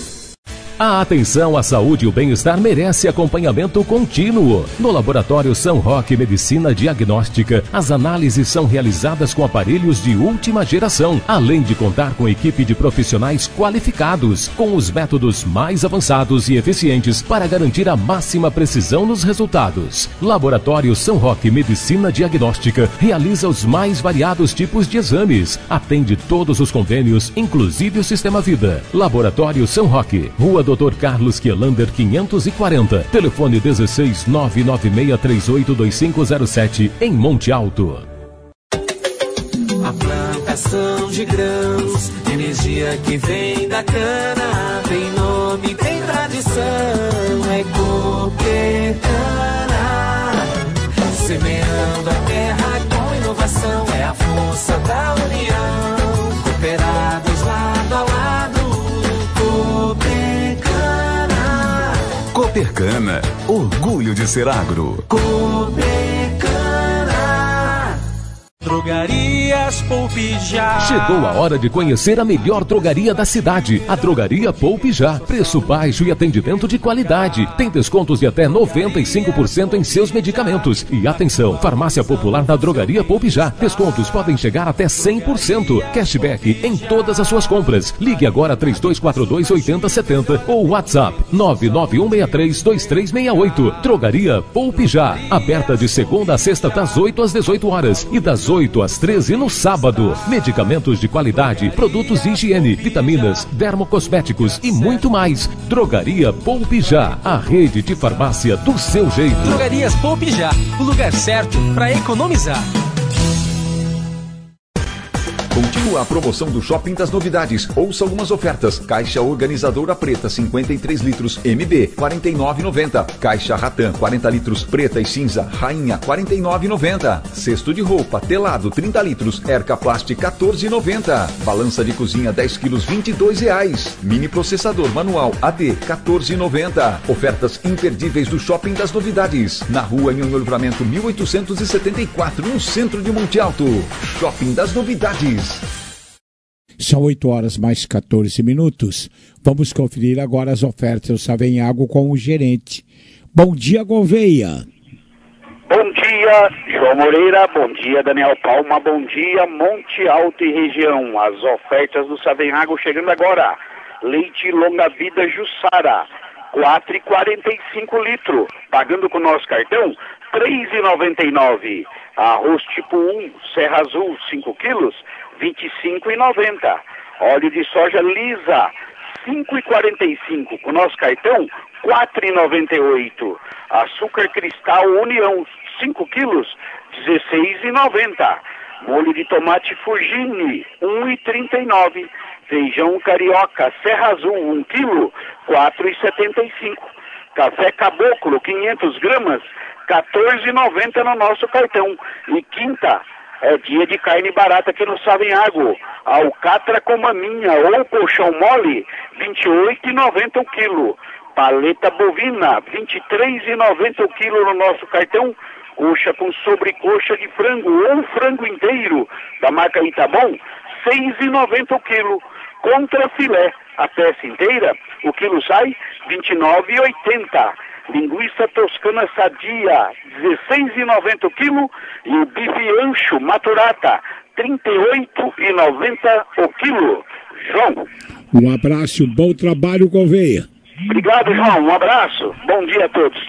A atenção à saúde e o bem-estar merece acompanhamento contínuo. No Laboratório São Roque Medicina Diagnóstica, as análises são realizadas com aparelhos de última geração, além de contar com equipe de profissionais qualificados, com os métodos mais avançados e eficientes para garantir a máxima precisão nos resultados. Laboratório São Roque Medicina Diagnóstica realiza os mais variados tipos de exames, atende todos os convênios, inclusive o Sistema Vida. Laboratório São Roque, Rua doutor Carlos Kielander quinhentos e quarenta, telefone dezesseis, nove nove seis três oito dois cinco zero sete, em Monte Alto. A plantação de grãos, energia que vem da cana, tem nome, tem tradição, é Cooper Cana. Semeando a terra com inovação, é a força da união, cooperados lado a lado, Cooper Coopercana, orgulho de ser agro. Drogarias Poupe Já. Chegou a hora de conhecer a melhor drogaria da cidade, a Drogaria Poupe Já. Preço baixo e atendimento de qualidade. Tem descontos de até noventa e cinco por cento em seus medicamentos. E atenção, farmácia popular da Drogaria Poupe Já. Descontos podem chegar até cem por cento. Cashback em todas as suas compras. Ligue agora três dois quatro dois, oito zero sete zero ou WhatsApp nove nove um seis três, dois três seis oito. Drogaria Poupe Já. Aberta de segunda a sexta das oito às dezoito horas e das oito às treze no sábado. Medicamentos de qualidade, produtos de higiene, vitaminas, dermocosméticos e muito mais. Drogaria Poupe Já, a rede de farmácia do seu jeito. Drogarias Poupe Já, o lugar certo para economizar. Continua a promoção do Shopping das Novidades. Ouça algumas ofertas. Caixa organizadora preta cinquenta e três litros M B quarenta e nove reais e noventa centavos. Caixa Ratan quarenta litros preta e cinza Rainha quarenta e nove reais e noventa centavos. Cesto de roupa telado trinta litros Erca Plast quatorze reais e noventa centavos. Balança de cozinha dez quilos vinte e dois reais. Mini processador manual A D quatorze reais e noventa centavos. Ofertas imperdíveis do Shopping das Novidades. Na rua Nhonho Livramento mil oitocentos e setenta e quatro, no centro de Monte Alto. Shopping das Novidades. São oito horas mais quatorze minutos. Vamos conferir agora as ofertas do Savenhago com o gerente. Bom dia, Gouveia. Bom dia, João Moreira. Bom dia, Daniel Palma. Bom dia, Monte Alto e região. As ofertas do Savenhago chegando agora. Leite longa vida Jussara, quatro reais e quarenta e cinco litros. Pagando com o nosso cartão, três reais e noventa e nove centavos. Arroz tipo um, Serra Azul, cinco quilos, vinte e cinco reais e noventa centavos. Óleo de soja lisa, cinco reais e quarenta e cinco centavos. Com o nosso cartão, quatro reais e noventa e oito centavos. Açúcar cristal União, cinco quilos, dezesseis reais e noventa centavos. Molho de tomate Fugini, um real e trinta e nove centavos. Feijão carioca Serra Azul, um quilo, quatro reais e setenta e cinco centavos. Café Caboclo, quinhentas gramas, quatorze reais e noventa centavos no nosso cartão. E quinta é dia de carne barata aqui no Savenhago. Alcatra com maminha ou colchão mole, vinte e oito reais e noventa centavos o quilo. Paleta bovina, vinte e três reais e noventa centavos o quilo no nosso cartão. Coxa com sobrecoxa de frango ou frango inteiro da marca Itabom, seis reais e noventa centavos o quilo. Contra filé, a peça inteira, o quilo sai vinte e nove reais e oitenta centavos. Linguiça toscana sadia, dezesseis reais e noventa centavos o quilo. E o bife ancho maturata, trinta e oito reais e noventa centavos o quilo. João. Um abraço, bom trabalho, Gouveia. Obrigado, João. Um abraço. Bom dia a todos.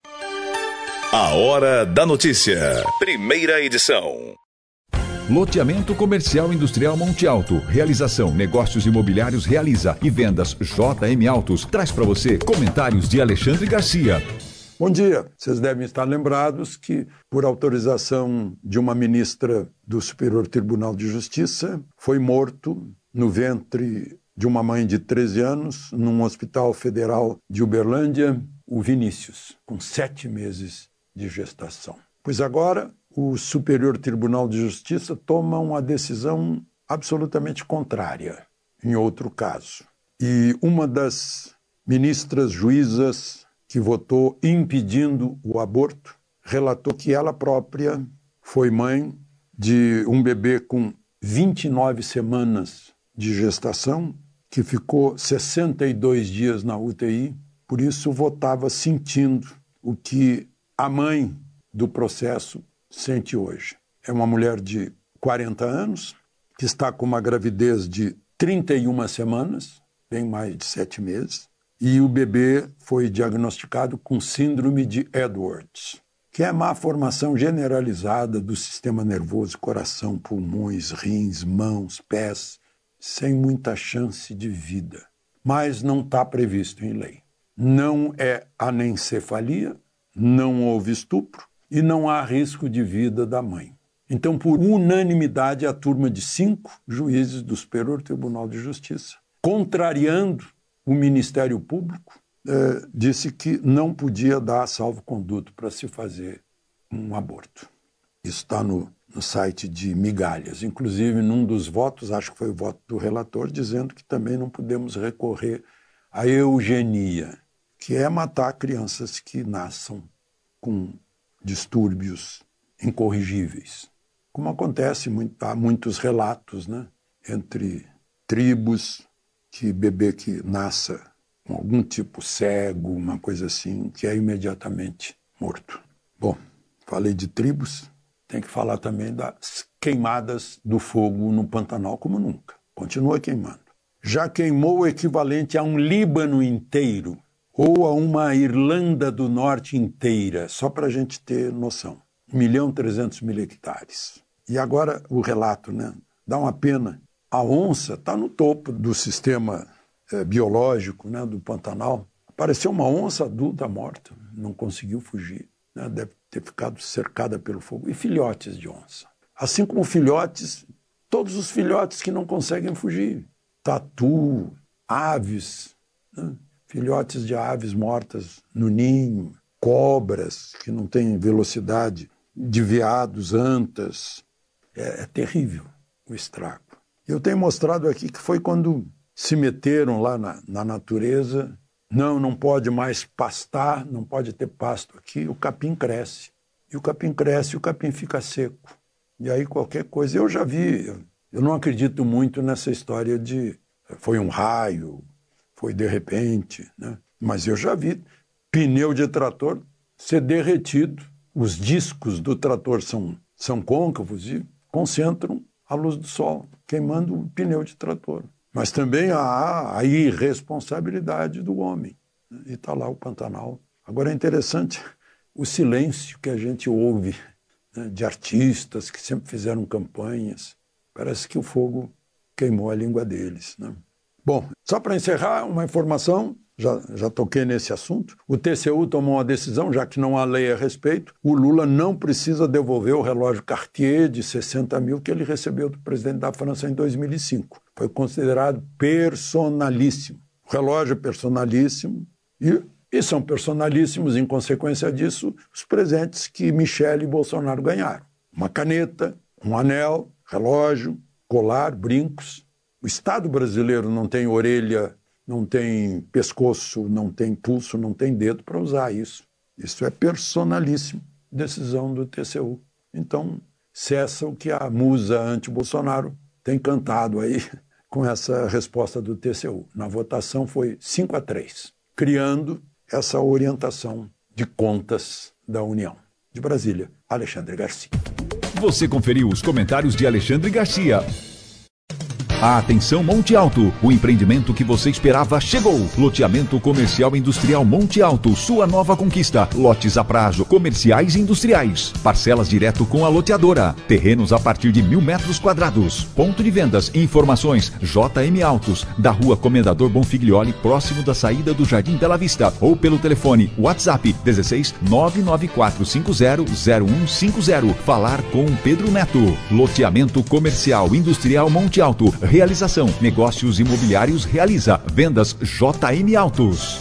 A Hora da Notícia. Primeira edição. Loteamento Comercial Industrial Monte Alto. Realização, negócios imobiliários realiza e vendas J M Autos. Traz para você comentários de Alexandre Garcia. Bom dia. Vocês devem estar lembrados que, por autorização de uma ministra do Superior Tribunal de Justiça, foi morto no ventre de uma mãe de treze anos, num hospital federal de Uberlândia, o Vinícius, com sete meses de gestação. Pois agora, o Superior Tribunal de Justiça toma uma decisão absolutamente contrária, em outro caso. E uma das ministras juízas que votou impedindo o aborto relatou que ela própria foi mãe de um bebê com vinte e nove semanas de gestação, que ficou sessenta e dois dias na U T I, por isso votava sentindo o que a mãe do processo sente hoje. É uma mulher de quarenta anos, que está com uma gravidez de trinta e uma semanas, bem mais de sete meses, e o bebê foi diagnosticado com síndrome de Edwards, que é a má formação generalizada do sistema nervoso, coração, pulmões, rins, mãos, pés, sem muita chance de vida. Mas não está previsto em lei. Não é anencefalia, não houve estupro, e não há risco de vida da mãe. Então, por unanimidade, a turma de cinco juízes do Superior Tribunal de Justiça, contrariando o Ministério Público, eh, disse que não podia dar salvo-conduto para se fazer um aborto. Isso está no, no site de Migalhas. Inclusive, num dos votos, acho que foi o voto do relator, dizendo que também não podemos recorrer à eugenia, que é matar crianças que nasçam com distúrbios incorrigíveis. Como acontece, há muitos relatos, né, entre tribos, que bebê que nasça com algum tipo cego, uma coisa assim, que é imediatamente morto. Bom, falei de tribos, tem que falar também das queimadas do fogo no Pantanal como nunca. Continua queimando. Já queimou o equivalente a um Líbano inteiro, ou a uma Irlanda do Norte inteira, só para a gente ter noção. um milhão e trezentos mil hectares. E agora o relato, né? Dá uma pena. A onça está no topo do sistema eh, biológico, né, do Pantanal. Apareceu uma onça adulta morta, não conseguiu fugir, né? Deve ter ficado cercada pelo fogo. E filhotes de onça. Assim como filhotes, todos os filhotes que não conseguem fugir. Tatu, aves, né? Filhotes de aves mortas no ninho, cobras que não têm velocidade, de veados, antas. É, é terrível o estrago. Eu tenho mostrado aqui que foi quando se meteram lá na, na natureza, não, não pode mais pastar, não pode ter pasto aqui, o capim cresce. E o capim cresce e o capim fica seco. E aí qualquer coisa, eu já vi, eu, eu não acredito muito nessa história de foi um raio, foi de repente, né? Mas eu já vi pneu de trator ser derretido, os discos do trator são, são côncavos e concentram a luz do sol, queimando o pneu de trator. Mas também há a irresponsabilidade do homem, né? E está lá o Pantanal. Agora é interessante o silêncio que a gente ouve, né, de artistas que sempre fizeram campanhas. Parece que o fogo queimou a língua deles, né? Bom, só para encerrar, uma informação, já, já toquei nesse assunto. O T C U tomou uma decisão, já que não há lei a respeito, o Lula não precisa devolver o relógio Cartier de sessenta mil que ele recebeu do presidente da França em dois mil e cinco. Foi considerado personalíssimo. O relógio é personalíssimo e, e são personalíssimos, em consequência disso, os presentes que Michele e Bolsonaro ganharam. Uma caneta, um anel, relógio, colar, brincos. O Estado brasileiro não tem orelha, não tem pescoço, não tem pulso, não tem dedo para usar isso. Isso é personalíssimo, decisão do T C U. Então, cessa o que a musa anti-Bolsonaro tem cantado aí com essa resposta do T C U. Na votação foi cinco a três, criando essa orientação de contas da União. De Brasília, Alexandre Garcia. Você conferiu os comentários de Alexandre Garcia. Atenção Monte Alto, o empreendimento que você esperava chegou. Loteamento comercial industrial Monte Alto, sua nova conquista. Lotes a prazo, comerciais e industriais. Parcelas direto com a loteadora. Terrenos a partir de mil metros quadrados. Ponto de vendas e informações J M Autos, da Rua Comendador Bonfiglioli, próximo da saída do Jardim Bela Vista. Ou pelo telefone WhatsApp dezesseis nove nove quatro cinco zero zero um cinco zero. Falar com Pedro Neto. Loteamento comercial industrial Monte Alto. Realização, negócios imobiliários realiza, vendas J M Autos.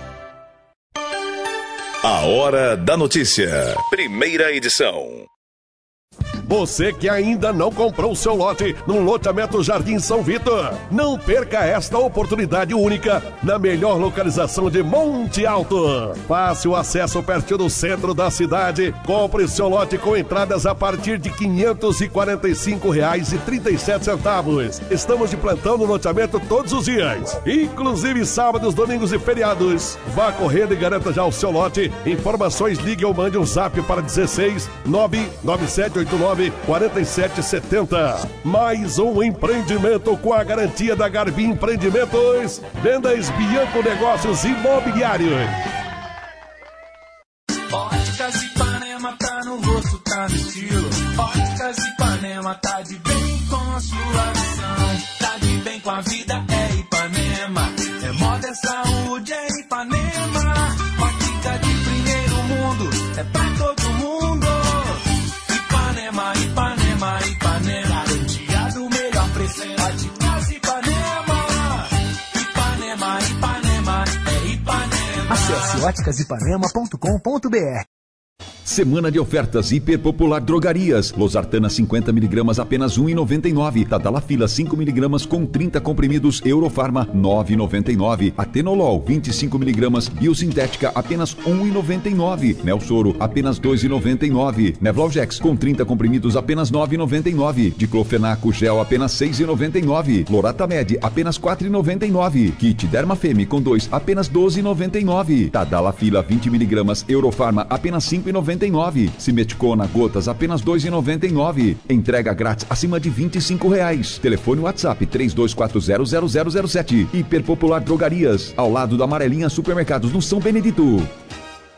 A Hora da Notícia, primeira edição. Você que ainda não comprou seu lote no loteamento Jardim São Vitor, não perca esta oportunidade única na melhor localização de Monte Alto. Fácil acesso perto do centro da cidade. Compre seu lote com entradas a partir de quinhentos e quarenta e cinco reais e trinta e sete centavos. Estamos de plantão no loteamento todos os dias, inclusive sábados, domingos e feriados. Vá correndo e garanta já o seu lote. Informações, ligue ou mande um zap para dezesseis nove nove sete oito nove quatro sete sete zero. Mais um empreendimento com a garantia da Garbi Empreendimentos. Vendas Bianco Negócios Imobiliários. Óticas Ipanema tá no rosto, tá no estilo. Óticas Ipanema tá de bem com a sua visão. Tá de bem com a vida, é Ipanema. É moda, é saúde, é Ipanema. Ótica de primeiro mundo, é pra todo mundo. Ipanema, Ipanema, Ipanema. Garantia do melhor preço, Óticas Ipanema. Ipanema, Ipanema, é Ipanema. Acesse óticas ipanema ponto com ponto b r. Semana de ofertas Hiper Popular Drogarias. Losartana cinquenta miligramas apenas um real e noventa e nove centavos. Tadalafila cinco miligramas com trinta comprimidos Eurofarma nove reais e noventa e nove centavos. Atenolol vinte e cinco miligramas biosintética apenas um real e noventa e nove centavos. Nelsoro apenas dois reais e noventa e nove centavos. Nevlaugex com trinta comprimidos apenas nove reais e noventa e nove centavos. Diclofenaco gel apenas seis reais e noventa e nove centavos. Loratamed apenas quatro reais e noventa e nove centavos. Kit Dermafeme com dois apenas doze reais e noventa e nove centavos. Tadalafila vinte miligramas Eurofarma apenas cinco reais e noventa e nove centavos. Simeticona gotas apenas dois reais e noventa e nove centavos. Entrega grátis acima de vinte e cinco reais. Telefone WhatsApp três dois quatro zero zero zero zero sete. Hiper Popular Drogarias, ao lado da Amarelinha Supermercados no São Benedito.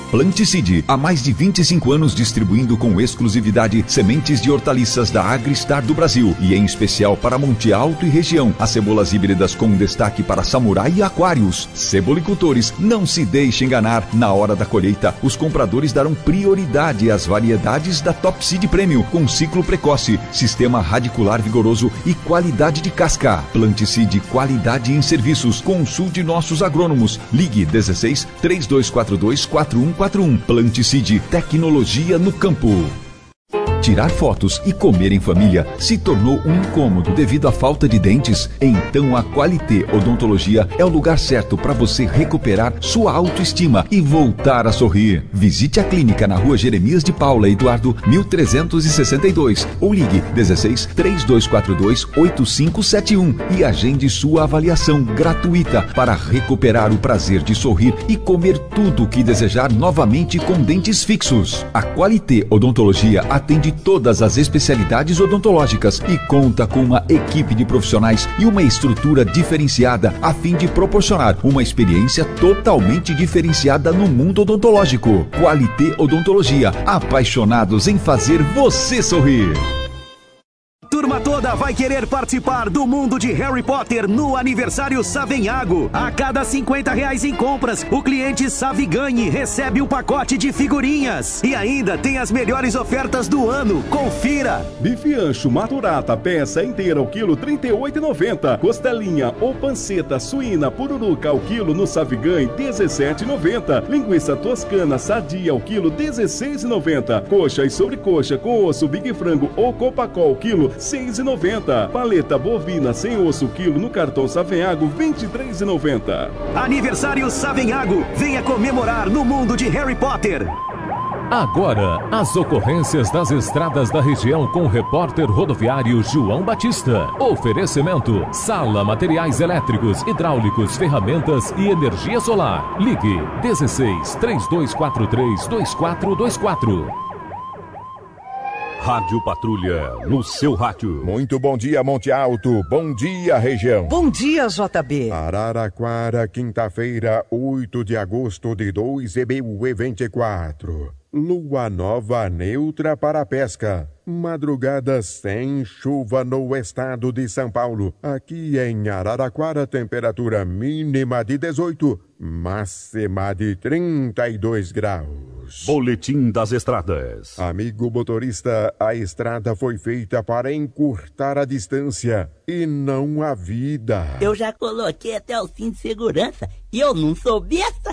Planticide, há mais de vinte e cinco anos distribuindo com exclusividade sementes de hortaliças da Agristar do Brasil e em especial para Monte Alto e região, as cebolas híbridas com destaque para Samurai e Aquários. Cebolicultores, não se deixe enganar, na hora da colheita, os compradores darão prioridade às variedades da Top Seed Premium, com ciclo precoce, sistema radicular vigoroso e qualidade de casca. Planticide, qualidade em serviços. Consulte nossos agrônomos. Ligue dezesseis, três dois quatro dois, quatro um quatro um. Planticide, tecnologia no campo. Tirar fotos e comer em família se tornou um incômodo devido à falta de dentes? Então a Qualité Odontologia é o lugar certo para você recuperar sua autoestima e voltar a sorrir. Visite a clínica na rua Jeremias de Paula Eduardo mil trezentos e sessenta e dois ou ligue dezesseis, três dois quatro dois, oito cinco sete um e agende sua avaliação gratuita para recuperar o prazer de sorrir e comer tudo o que desejar novamente com dentes fixos. A Qualité Odontologia atende todas as especialidades odontológicas e conta com uma equipe de profissionais e uma estrutura diferenciada a fim de proporcionar uma experiência totalmente diferenciada no mundo odontológico. Qualité Odontologia, apaixonados em fazer você sorrir. Turma toda vai querer participar do mundo de Harry Potter no aniversário Savenhago. A cada cinquenta reais em compras, o cliente Saviganhe recebe um pacote de figurinhas. E ainda tem as melhores ofertas do ano. Confira! Bife ancho maturata, peça inteira ao quilo trinta e oito reais e noventa centavos. Costelinha ou panceta suína pururuca ao quilo no Saviganhe, dezessete reais e noventa centavos. Linguiça toscana sadia ao quilo, dezesseis reais e noventa centavos. Coxa e sobrecoxa com osso Big Frango ou Copacol quilo, seis reais e noventa centavos. Paleta bovina sem osso quilo no cartão Savenhago, vinte e três reais e noventa centavos. Aniversário Savenhago, venha comemorar no mundo de Harry Potter. Agora, as ocorrências das estradas da região com o repórter rodoviário João Batista. Oferecimento: Sala Materiais Elétricos, Hidráulicos, Ferramentas e Energia Solar. Ligue dezesseis, três dois quatro três, dois quatro dois quatro. Rádio Patrulha, no seu rádio. Muito bom dia, Monte Alto. Bom dia, região. Bom dia, J B. Araraquara, quinta-feira, oito de agosto de dois mil e vinte e quatro. Lua nova neutra para a pesca. Madrugada sem chuva no estado de São Paulo. Aqui em Araraquara, temperatura mínima de dezoito, máxima de trinta e dois graus. Boletim das estradas. Amigo motorista, a estrada foi feita para encurtar a distância e não a vida. Eu já coloquei até o cinto de segurança e eu não sou besta.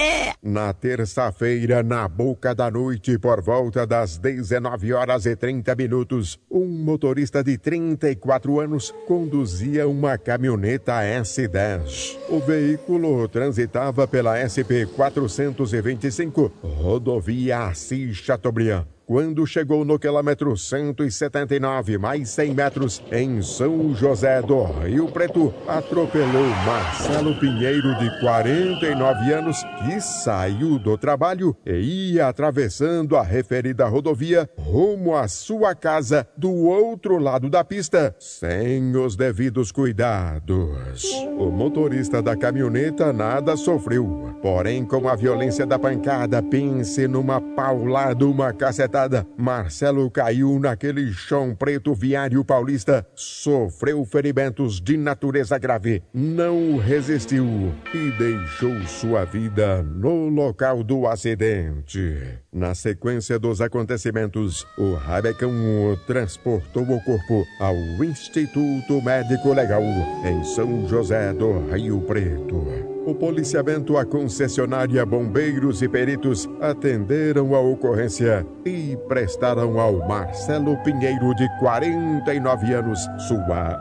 Na terça-feira, na boca da noite, por volta das dezenove horas e trinta minutos, um motorista de trinta e quatro anos conduzia uma caminhoneta S dez. O veículo transitava pela S P quatrocentos e vinte e cinco, rodovia Assis Chateaubriand. Quando chegou no quilômetro cento e setenta e nove, mais cem metros, em São José do Rio Preto, atropelou Marcelo Pinheiro, de quarenta e nove anos, que saiu do trabalho e ia atravessando a referida rodovia rumo à sua casa do outro lado da pista, sem os devidos cuidados. O motorista da caminhoneta nada sofreu, porém, com a violência da pancada, pense numa paulada, uma cacetada, Marcelo caiu naquele chão preto viário paulista, sofreu ferimentos de natureza grave, não resistiu e deixou sua vida no local do acidente. Na sequência dos acontecimentos, o Rabecão transportou o corpo ao Instituto Médico Legal em São José do Rio Preto. O policiamento, a concessionária, bombeiros e peritos atenderam a ocorrência e prestaram ao Marcelo Pinheiro, de quarenta e nove anos, sua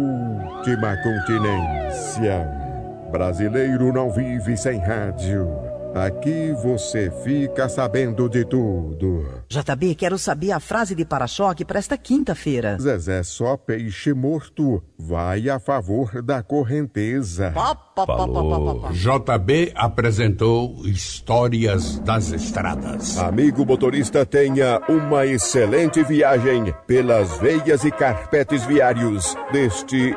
última continência. Brasileiro não vive sem rádio. Aqui você fica sabendo de tudo. J B, quero saber a frase de para-choque para esta quinta-feira. Zezé, só peixe morto vai a favor da correnteza. Falou. J B apresentou Histórias das Estradas. Amigo motorista, tenha uma excelente viagem pelas veias e carpetes viários deste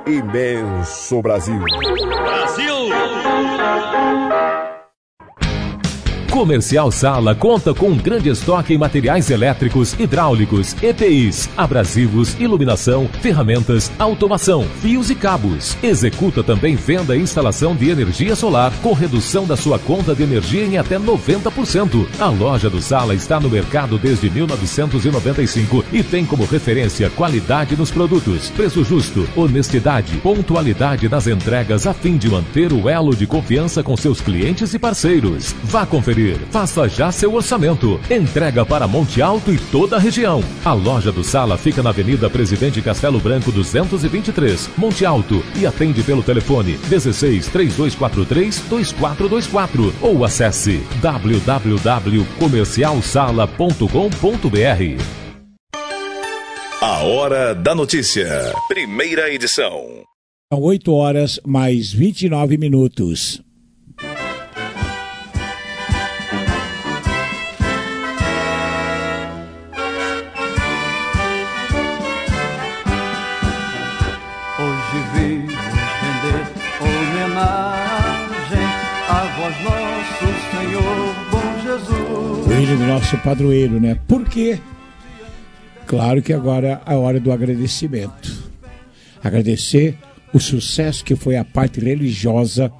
imenso Brasil. Brasil! Comercial Sala conta com um grande estoque em materiais elétricos, hidráulicos, E P Is, abrasivos, iluminação, ferramentas, automação, fios e cabos. Executa também venda e instalação de energia solar com redução da sua conta de energia em até noventa por cento. A loja do Sala está no mercado desde mil novecentos e noventa e cinco e tem como referência qualidade nos produtos, preço justo, honestidade, pontualidade nas entregas a fim de manter o elo de confiança com seus clientes e parceiros. Vá conferir, faça já seu orçamento. Entrega para Monte Alto e toda a região. A loja do Sala fica na Avenida Presidente Castelo Branco duzentos e vinte e três, Monte Alto, e atende pelo telefone dezesseis, três dois quatro três, dois quatro dois quatro ou acesse w w w ponto comercial sala ponto com ponto b r. A Hora da Notícia, primeira edição. São oito horas mais vinte e nove minutos. Hoje vimos render homenagem à voz nosso Senhor, bom Jesus. O hino do nosso padroeiro, né? Por quê? Claro que agora é a hora do agradecimento. Agradecer o sucesso que foi a parte religiosa,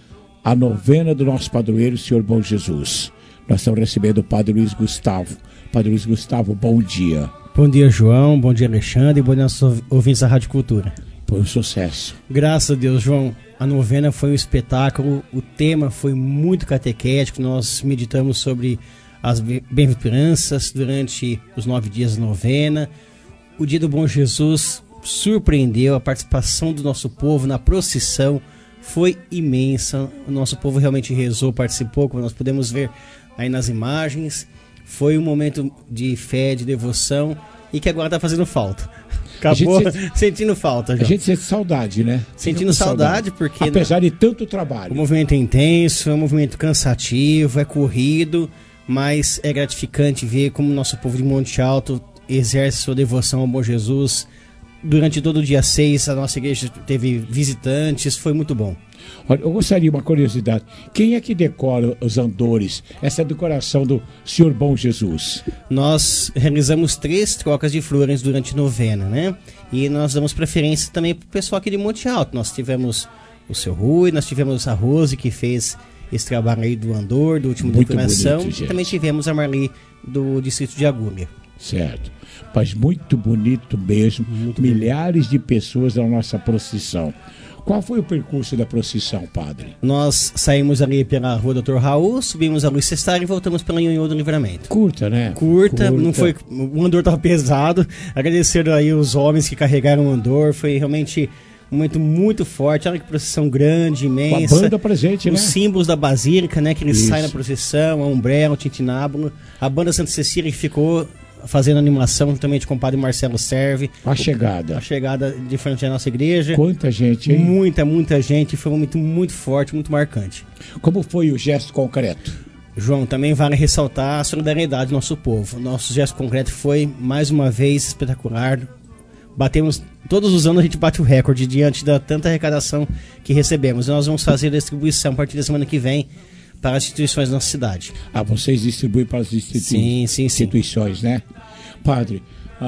a novena do nosso padroeiro, Senhor Bom Jesus. Nós estamos recebendo o Padre Luiz Gustavo. Padre Luiz Gustavo, bom dia. Bom dia, João. Bom dia, Alexandre. Bom dia, nossos ouvintes da Rádio Cultura. Foi um sucesso. Graças a Deus, João. A novena foi um espetáculo. O tema foi muito catequético. Nós meditamos sobre as bem-aventuranças durante os nove dias da novena. O dia do Bom Jesus surpreendeu. A participação do nosso povo na procissão foi imensa. O nosso povo realmente rezou, participou, como nós podemos ver aí nas imagens. Foi um momento de fé, de devoção, e que agora está fazendo falta. Acabou sente, sentindo falta, João. A gente sente saudade, né? Sentindo saudade, saudade, porque... Apesar de tanto trabalho. O movimento é intenso, é um movimento cansativo, é corrido, mas é gratificante ver como o nosso povo de Monte Alto exerce sua devoção ao Bom Jesus. Durante todo o dia seis, a nossa igreja teve visitantes, foi muito bom. Olha, eu gostaria de uma curiosidade. Quem é que decora os andores? Essa decoração do Senhor Bom Jesus? Nós realizamos três trocas de flores durante a novena, né? E nós damos preferência também para o pessoal aqui de Monte Alto. Nós tivemos o seu Rui, nós tivemos a Rose, que fez esse trabalho aí do andor, do último muito decoração. Bonito, e também tivemos a Marli do distrito de Agulha. Certo. Mas muito bonito mesmo. Muito Milhares bonito. de pessoas na nossa procissão. Qual foi o percurso da procissão, padre? Nós saímos ali pela rua doutor Raul, subimos a Luiz Sestari e voltamos pela Nhonhô do Livramento. Curta, né? Curta, Curta. Não foi, o andor estava pesado. Agradecer aí os homens que carregaram o andor. Foi realmente um momento muito forte. Olha que procissão grande, imensa. Com a banda presente, os né? Os símbolos da Basílica, né? Que eles Isso. saem na procissão, a Umbrella, o Tintinábulo. A banda Santa Cecília que ficou fazendo animação juntamente com o padre Marcelo Serve. A chegada. A chegada de frente à nossa igreja. Quanta gente, hein? Muita, muita gente. Foi um momento muito forte, muito marcante. Como foi o gesto concreto? João, também vale ressaltar a solidariedade do nosso povo. Nosso gesto concreto foi, mais uma vez, espetacular. Batemos, todos os anos a gente bate o recorde diante da tanta arrecadação que recebemos. Nós vamos fazer a distribuição a partir da semana que vem para as instituições da nossa cidade. Ah, vocês distribuem para as institui- sim, sim, instituições, sim. né? Padre,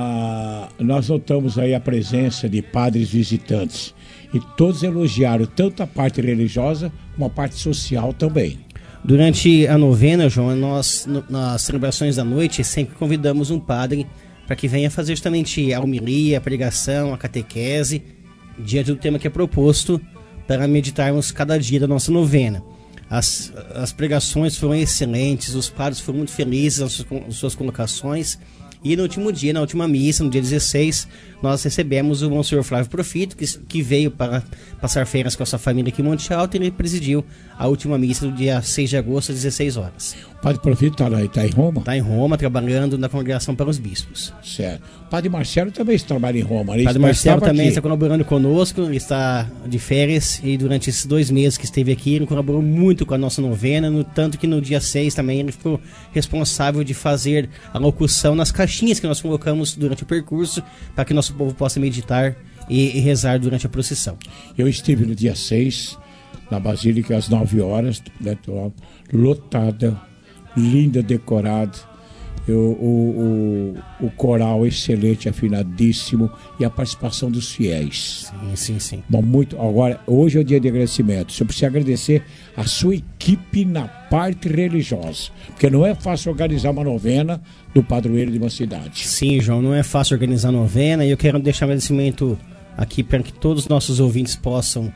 ah, nós notamos aí a presença de padres visitantes e todos elogiaram tanto a parte religiosa como a parte social também. Durante a novena, João, nós, no, nas celebrações da noite, sempre convidamos um padre para que venha fazer justamente a homilia, a pregação, a catequese, diante do tema que é proposto para meditarmos cada dia da nossa novena. As, as pregações foram excelentes, os padres foram muito felizes nas suas, nas suas colocações. E no último dia, na última missa, no dia dezesseis, nós recebemos o Monsenhor Flávio Profito, que, que veio para passar férias com a sua família aqui em Monte Alto, e ele presidiu a última missa do dia seis de agosto, às dezesseis horas. O Padre Profito está lá, está em Roma? Está em Roma, trabalhando na congregação para os bispos. Certo. O Padre Marcelo também trabalha em Roma. O Padre Marcelo também aqui. está colaborando conosco, ele está de férias, e durante esses dois meses que esteve aqui, ele colaborou muito com a nossa novena, no tanto que no dia seis também ele ficou responsável de fazer a locução nas caixinhas que nós colocamos durante o percurso, para que nosso povo possa meditar e, e rezar durante a procissão. Eu estive no dia seis, na Basílica, às nove horas, né, lotada, linda, decorada. Eu, o, o, o coral excelente, afinadíssimo, e a participação dos fiéis. Sim, sim, sim. Bom, muito. Agora, hoje é o dia de agradecimento. Eu preciso agradecer a sua equipe na parte religiosa, porque não é fácil organizar uma novena do padroeiro de uma cidade. Sim, João, não é fácil organizar novena, e eu quero deixar um agradecimento aqui para que todos os nossos ouvintes possam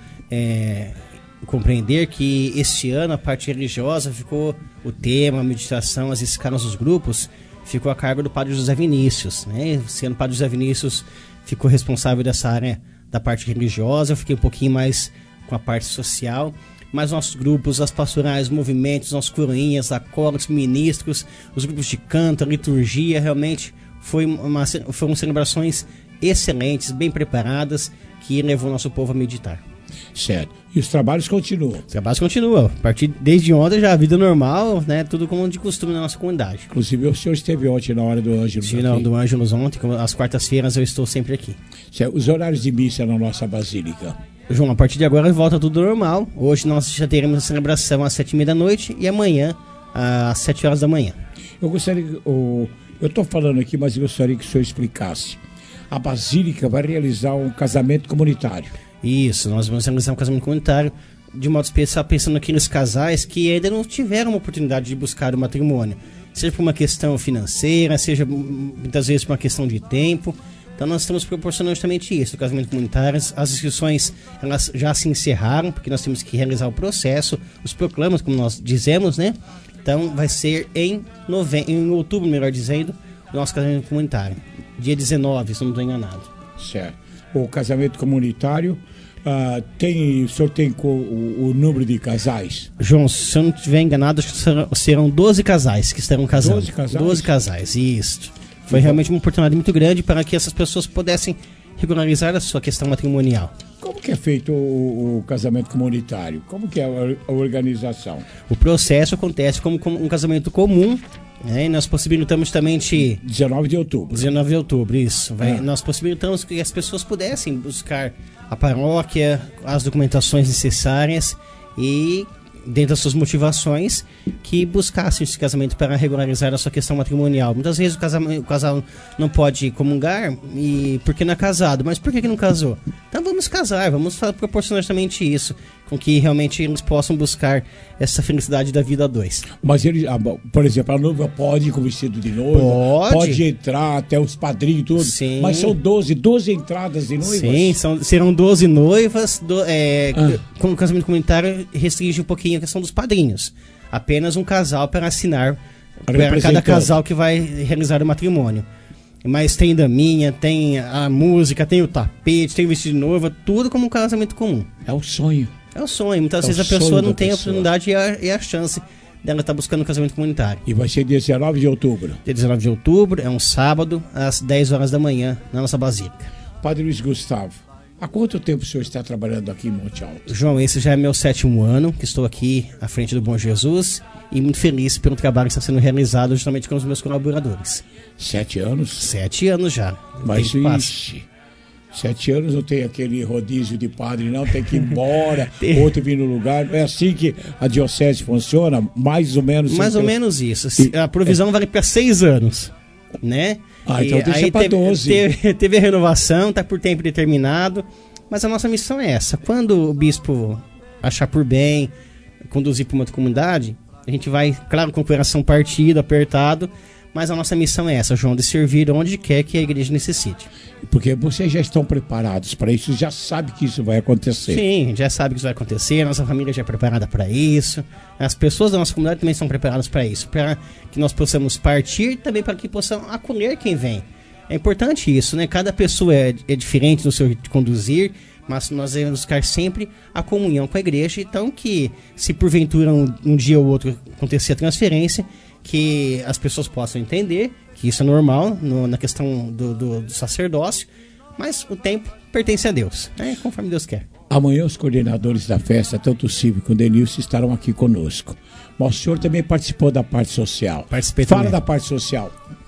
é, compreender que este ano a parte religiosa ficou, o tema, a meditação, as escalas dos grupos, ficou a cargo do Padre José Vinícius, né? Sendo o Padre José Vinícius ficou responsável dessa área da parte religiosa, eu fiquei um pouquinho mais com a parte social, mas nossos grupos, as pastorais, movimentos, nossos coroinhas, acólitos, ministros, os grupos de canto, a liturgia, realmente foi uma, foram celebrações excelentes, bem preparadas, que levou o nosso povo a meditar. Certo. E os trabalhos continuam? Os trabalhos continuam. A partir desde ontem já a vida normal, né? Tudo como de costume na nossa comunidade. Inclusive o senhor esteve ontem na hora do Ângelus. Sim, não, do Ângelus ontem, às quartas-feiras eu estou sempre aqui. Certo. Os horários de missa na nossa basílica? João, a partir de agora volta tudo normal. Hoje nós já teremos a celebração às sete e meia da noite e amanhã às sete horas da manhã. Eu gostaria que, oh, eu estou falando aqui, mas eu gostaria que o senhor explicasse. A basílica vai realizar um casamento comunitário. Isso, nós vamos realizar um casamento comunitário, de modo especial pensando naqueles casais que ainda não tiveram uma oportunidade de buscar o matrimônio, seja por uma questão financeira, seja muitas vezes por uma questão de tempo. Então nós estamos proporcionando justamente isso, o casamento comunitário. As inscrições elas já se encerraram, porque nós temos que realizar o processo, os proclamas, como nós dizemos, né? Então vai ser em, nove... em outubro, melhor dizendo, o nosso casamento comunitário. Dia dezenove, se não estou enganado. Certo. O casamento comunitário, uh, tem, o senhor tem o, o número de casais? João, se eu não estiver enganado, acho que serão, serão doze casais que estarão casando. doze casais? doze casais, isso. Foi realmente uma oportunidade muito grande para que essas pessoas pudessem regularizar a sua questão matrimonial. Como que é feito o, o casamento comunitário? Como que é a, a organização? O processo acontece como, como um casamento comum, né? E nós possibilitamos também de... dezenove de outubro. dezenove de outubro, isso. Vai, é. Nós possibilitamos que as pessoas pudessem buscar a paróquia, as documentações necessárias e, dentro das suas motivações, que buscassem esse casamento para regularizar a sua questão matrimonial. Muitas vezes o, casamento, o casal não pode comungar e, porque não é casado, mas por que, que não casou? Então vamos casar, vamos proporcionar justamente isso, com que realmente eles possam buscar essa felicidade da vida a dois. Mas ele, por exemplo, a noiva pode ir com vestido de noiva, pode, pode entrar até os padrinhos e tudo. Sim. Mas são doze, doze entradas de noivas? Sim, são, serão doze noivas. Do, é, ah. Com o casamento comunitário restringe um pouquinho a questão dos padrinhos. Apenas um casal para assinar para cada casal que vai realizar o matrimônio. Mas tem daminha, tem a música, tem o tapete, tem o vestido de noiva, tudo como um casamento comum. É o sonho. É o sonho. Muitas é vezes a pessoa não tem a oportunidade e a, e a chance dela estar buscando um casamento comunitário. E vai ser dia dezenove de outubro. Dia dezenove de outubro, é um sábado, às dez horas da manhã, na nossa basílica. Padre Luiz Gustavo, há quanto tempo o senhor está trabalhando aqui em Monte Alto? João, esse já é meu sétimo ano que estou aqui à frente do Bom Jesus e muito feliz pelo trabalho que está sendo realizado justamente com os meus colaboradores. Sete anos? Sete anos já. Mas ixi, sete anos não tem aquele rodízio de padre, não, tem que ir embora, outro vir no lugar. É assim que a diocese funciona? Mais ou menos? Mais ou menos isso. A provisão é. vale para seis anos, né? Ah, então e deixa para doze. Teve, teve a renovação, está por tempo determinado, mas a nossa missão é essa. Quando o bispo achar por bem conduzir para uma outra comunidade, a gente vai, claro, com o coração partido, apertado, mas a nossa missão é essa, João, de servir onde quer que a igreja necessite. Porque vocês já estão preparados para isso, já sabe que isso vai acontecer. Sim, já sabe que isso vai acontecer, a nossa família já é preparada para isso, as pessoas da nossa comunidade também estão preparadas para isso, para que nós possamos partir e também para que possamos acolher quem vem. É importante isso, né? Cada pessoa é, é diferente no seu jeito de conduzir, mas nós devemos buscar sempre a comunhão com a igreja, então que se porventura um, um dia ou outro acontecer a transferência, que as pessoas possam entender que isso é normal no, na questão do, do, do sacerdócio, mas o tempo pertence a Deus, né? Conforme Deus quer. Amanhã os coordenadores da festa, tanto o Silvio quanto o Denilson, estarão aqui conosco. Mas o senhor também participou da parte social. Participei Fala também. da parte social.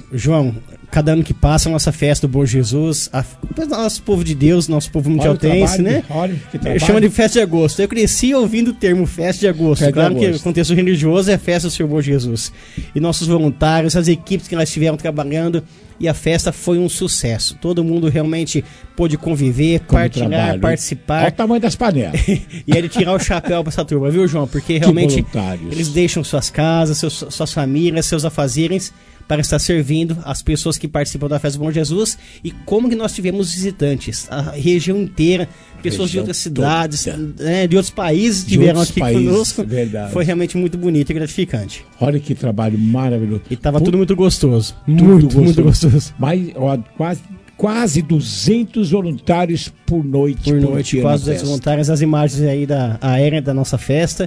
João, cada ano que passa a nossa festa do Bom Jesus, a, nosso povo de Deus, nosso povo mundialtense, né? Olha que trabalho. Chama de festa de agosto. Eu cresci ouvindo o termo festa de agosto. Festa claro de que agosto. o contexto religioso é a festa do Senhor Bom Jesus. E nossos voluntários, as equipes que nós estiveram trabalhando, e a festa foi um sucesso. Todo mundo realmente pôde conviver, Como partilhar, trabalho. participar. Olha o tamanho das panelas. E ele tirar o chapéu para essa turma, viu, João? Porque realmente voluntários. eles deixam suas casas, seus, suas famílias, seus afazeres para estar servindo as pessoas que participam da festa do Bom Jesus. E como que nós tivemos visitantes, a região inteira, pessoas região de outras cidades, né, de outros países De estiveram outros aqui países, conosco. verdade. Foi realmente muito bonito e gratificante. Olha que trabalho maravilhoso. E estava Pô, tudo muito gostoso. tudo Muito, gostoso. muito gostoso. Mais, ó, quase, quase duzentos voluntários por noite. Por noite, dia quase na duzentos festa. voluntários, as imagens aí da aérea da nossa festa.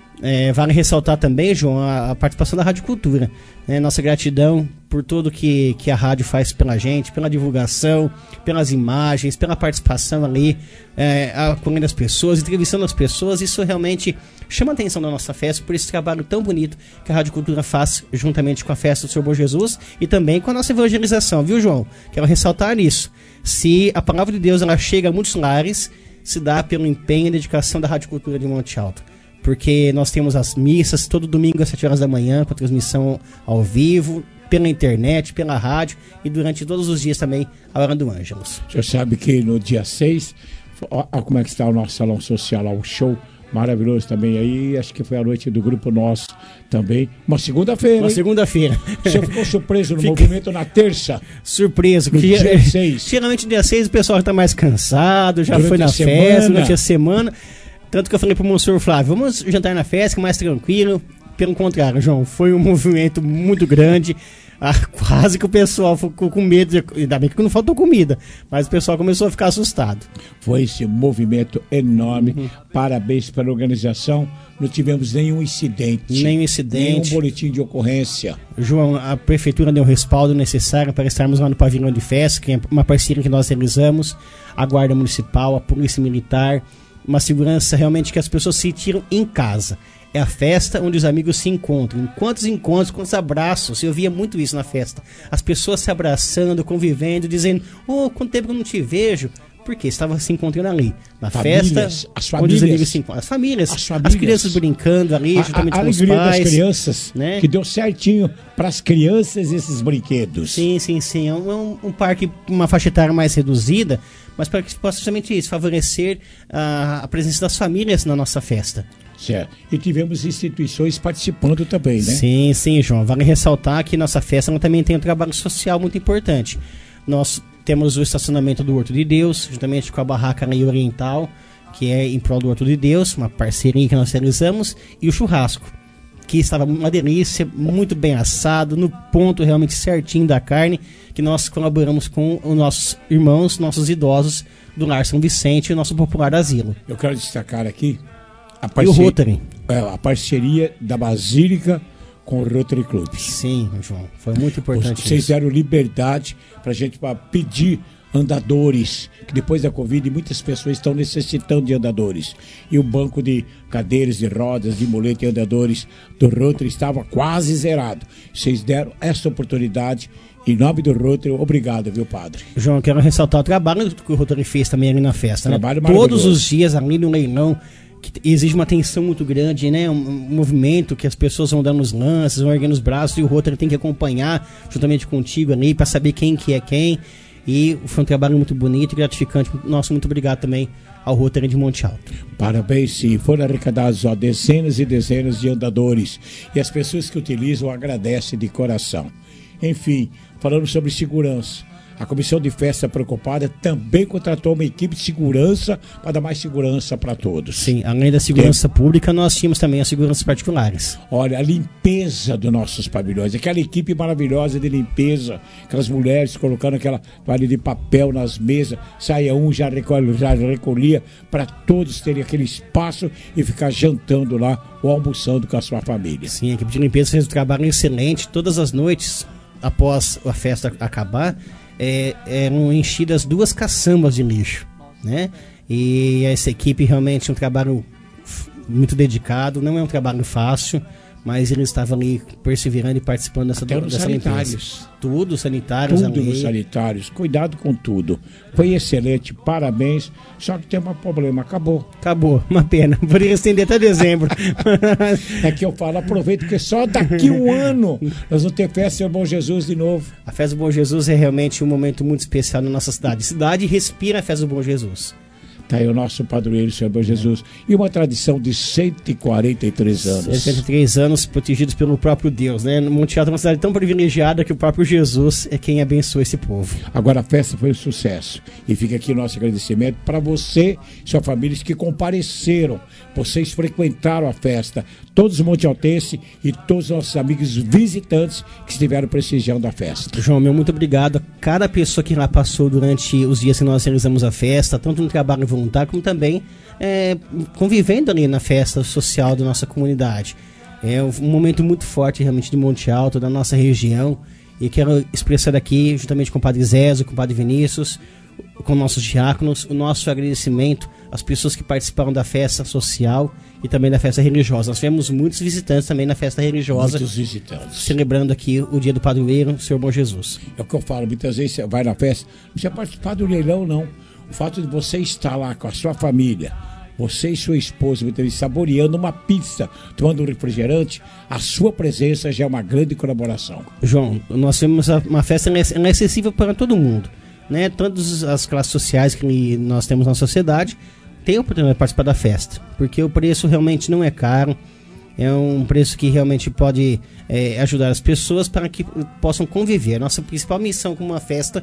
É, vale ressaltar também, João, a, a participação da Rádio Cultura, né? Nossa gratidão por tudo que, que a rádio faz pela gente, pela divulgação, pelas imagens, pela participação ali, é, acolhendo as pessoas, entrevistando as pessoas. Isso realmente chama a atenção da nossa festa por esse trabalho tão bonito que a Rádio Cultura faz juntamente com a festa do Senhor Bom Jesus e também com a nossa evangelização, viu, João? Quero ressaltar isso. Se a palavra de Deus ela chega a muitos lares, se dá pelo empenho e dedicação da Rádio Cultura de Monte Alto. Porque nós temos as missas todo domingo às sete horas da manhã, com a transmissão ao vivo, pela internet, pela rádio e durante todos os dias também a hora do Ângelos. O senhor sabe que no dia seis, ó, ó como é que está o nosso salão social lá, o show maravilhoso também aí, acho que foi a noite do grupo nosso também, uma segunda-feira. Uma segunda-feira. O senhor ficou surpreso no Fica... movimento na terça? Surpreso. No dia, dia seis. Geralmente no dia seis o pessoal está mais cansado, já Durante foi na a festa, semana. durante a semana. Tanto que eu falei pro monsenhor Flávio, vamos jantar na festa, mais tranquilo. Pelo contrário, João, foi um movimento muito grande. Ah, quase que o pessoal ficou com medo. De, ainda bem que não faltou comida, mas o pessoal começou a ficar assustado. Foi esse movimento enorme. Uhum. Parabéns pela organização. Não tivemos nenhum incidente. Nenhum incidente. Nenhum boletim de ocorrência. João, a prefeitura deu o respaldo necessário para estarmos lá no pavilhão de festa, que é uma parceria que nós realizamos. A Guarda Municipal, a Polícia Militar. Uma segurança realmente que as pessoas se tiram em casa. É a festa onde os amigos se encontram. Quantos encontros, quantos abraços. Eu via muito isso na festa. As pessoas se abraçando, convivendo, dizendo: oh, quanto tempo que eu não te vejo. Porque estava se encontrando ali. Na famílias, festa, as onde os famílias, amigos se encontram. As famílias, as, famílias. as crianças brincando ali, a, juntamente a, a com os alegria pais. das crianças, né? Que deu certinho para as crianças esses brinquedos. Sim, sim, sim. É um, um parque com uma faixa etária mais reduzida, mas para que possa justamente isso, favorecer a, a presença das famílias na nossa festa. Certo. E tivemos instituições participando também, né? Sim, sim, João. Vale ressaltar que nossa festa também tem um trabalho social muito importante. Nós temos o estacionamento do Horto de Deus, juntamente com a barraca Lei Oriental, que é em prol do Horto de Deus, uma parceria que nós realizamos, e o churrasco, que estava uma delícia, muito bem assado, no ponto realmente certinho da carne, que nós colaboramos com os nossos irmãos, nossos idosos do Lar São Vicente e o nosso popular asilo. Eu quero destacar aqui a parceria, e o Rotary. É, a parceria da Basílica com o Rotary Club. Sim, João, foi muito importante. Vocês isso. deram liberdade para a gente pra pedir andadores, que depois da Covid muitas pessoas estão necessitando de andadores. E o banco de cadeiras, de rodas, de muleta e andadores do Rotary estava quase zerado. Vocês deram essa oportunidade. Em nome do Rotary, obrigado, viu, padre? João, eu quero ressaltar o trabalho que o Rotary fez também ali na festa. Trabalho né? Todos os dias ali no leilão, que exige uma atenção muito grande, né? Um, um movimento que as pessoas vão dando os lances, vão erguendo os braços, e o Rotary tem que acompanhar juntamente contigo ali para saber quem que é quem. E foi um trabalho muito bonito e gratificante. Nosso muito obrigado também ao Rotary de Monte Alto. Parabéns, sim. Foram arrecadados ó, dezenas e dezenas de andadores. E as pessoas que utilizam agradecem de coração. Enfim, falando sobre segurança. A comissão de festa preocupada também contratou uma equipe de segurança para dar mais segurança para todos. Sim, além da segurança Tem... pública, nós tínhamos também as seguranças particulares. Olha, a limpeza dos nossos pavilhões, aquela equipe maravilhosa de limpeza, aquelas mulheres colocando aquela toalha de papel nas mesas, saia um, já recolhia, já recolhia para todos terem aquele espaço e ficar jantando lá ou almoçando com a sua família. Sim, a equipe de limpeza fez um trabalho excelente todas as noites após a festa acabar. É, eram enchidas duas caçambas de lixo, né? E essa equipe realmente é um trabalho muito dedicado, não é um trabalho fácil, mas eles estavam ali perseverando e participando dessa, Até nos dessa sanitários. limpeza. Tudo, sanitários. Tudo nos sanitários. Cuidado com tudo. Foi excelente, parabéns. Só que tem um problema, acabou. Acabou, uma pena. Poderia estender até dezembro. É que eu falo, aproveita, porque só daqui um ano nós vamos ter festa do Bom Jesus de novo. A festa do Bom Jesus é realmente um momento muito especial na nossa cidade. A cidade respira a festa do Bom Jesus. Tá aí o nosso padroeiro, Senhor Bom Jesus. E uma tradição de cento e quarenta e três anos. cento e três anos protegidos pelo próprio Deus, né? Monte Alto é uma cidade tão privilegiada que o próprio Jesus é quem abençoa esse povo. Agora a festa foi um sucesso. E fica aqui nosso agradecimento para você e sua família que compareceram. Vocês frequentaram a festa. Todos os montealtenses e todos os nossos amigos visitantes que estiveram prestigiando a festa. João, meu muito obrigado a cada pessoa que lá passou durante os dias que nós realizamos a festa, tanto no trabalho voluntário como também é, convivendo ali na festa social da nossa comunidade. É um momento muito forte realmente de Monte Alto, da nossa região, e quero expressar aqui, juntamente com o Padre Zézio, com o Padre Vinícius, com nossos diáconos, o nosso agradecimento às pessoas que participaram da festa social e também da festa religiosa. Nós tivemos muitos visitantes também na festa religiosa. Muitos visitantes. Celebrando aqui o dia do padroeiro, o Senhor Bom Jesus. É o que eu falo, muitas vezes você vai na festa, não precisa participar do leilão, não. O fato de você estar lá com a sua família, você e sua esposa, muitas vezes saboreando uma pizza, tomando um refrigerante, a sua presença já é uma grande colaboração. João, nós temos uma festa, ela é acessível para todo mundo, né? Todas as classes sociais que nós temos na sociedade têm a oportunidade de participar da festa, porque o preço realmente não é caro, é um preço que realmente pode é, ajudar as pessoas para que possam conviver. A nossa principal missão com uma festa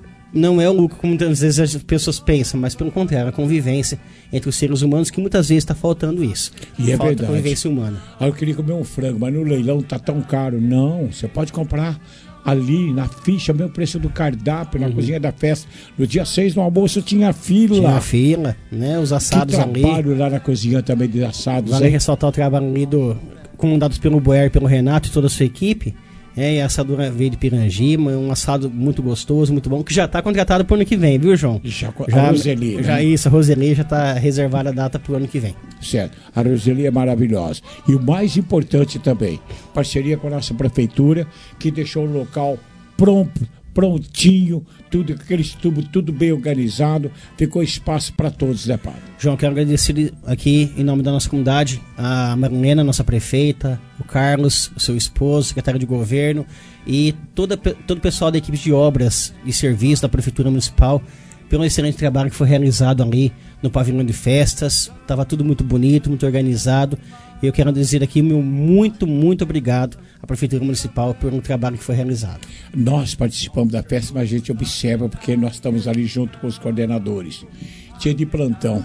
não é o lucro, como muitas vezes as pessoas pensam, mas pelo contrário, a convivência entre os seres humanos, que muitas vezes está faltando isso. E é Falta verdade. Convivência humana. Ah, eu queria comer um frango, mas no leilão tá tão caro. Não, você pode comprar ali na ficha, mesmo preço do cardápio, na uhum. cozinha da festa. No dia seis, no almoço, tinha fila. Tinha fila, né? Os assados que ali. trabalho lá na cozinha também de assados. Vale ressaltar o trabalho ali do, comandados pelo Boer, pelo Renato e toda a sua equipe. É, e a assadura veio de Pirangiba, um assado muito gostoso, muito bom, que já está contratado para o ano que vem, viu, João? Já, a Roseli, já né? Isso, a Roseli já está reservada a data para o ano que vem. Certo, a Roseli é maravilhosa. E o mais importante também, parceria com a nossa prefeitura, que deixou o local pronto, prontinho, tudo, aqueles tubos, tudo bem organizado, ficou espaço para todos, né, Padre? João, quero agradecer aqui, em nome da nossa comunidade, a Marilena, nossa prefeita, o Carlos, o seu esposo, secretário de governo, e toda, todo o pessoal da equipe de obras e serviços da Prefeitura Municipal, pelo excelente trabalho que foi realizado ali no pavilhão de festas. Estava tudo muito bonito, muito organizado. E eu quero dizer aqui meu muito, muito obrigado à Prefeitura Municipal por um trabalho que foi realizado. Nós participamos da festa, mas a gente observa porque nós estamos ali junto com os coordenadores. Tinha de plantão.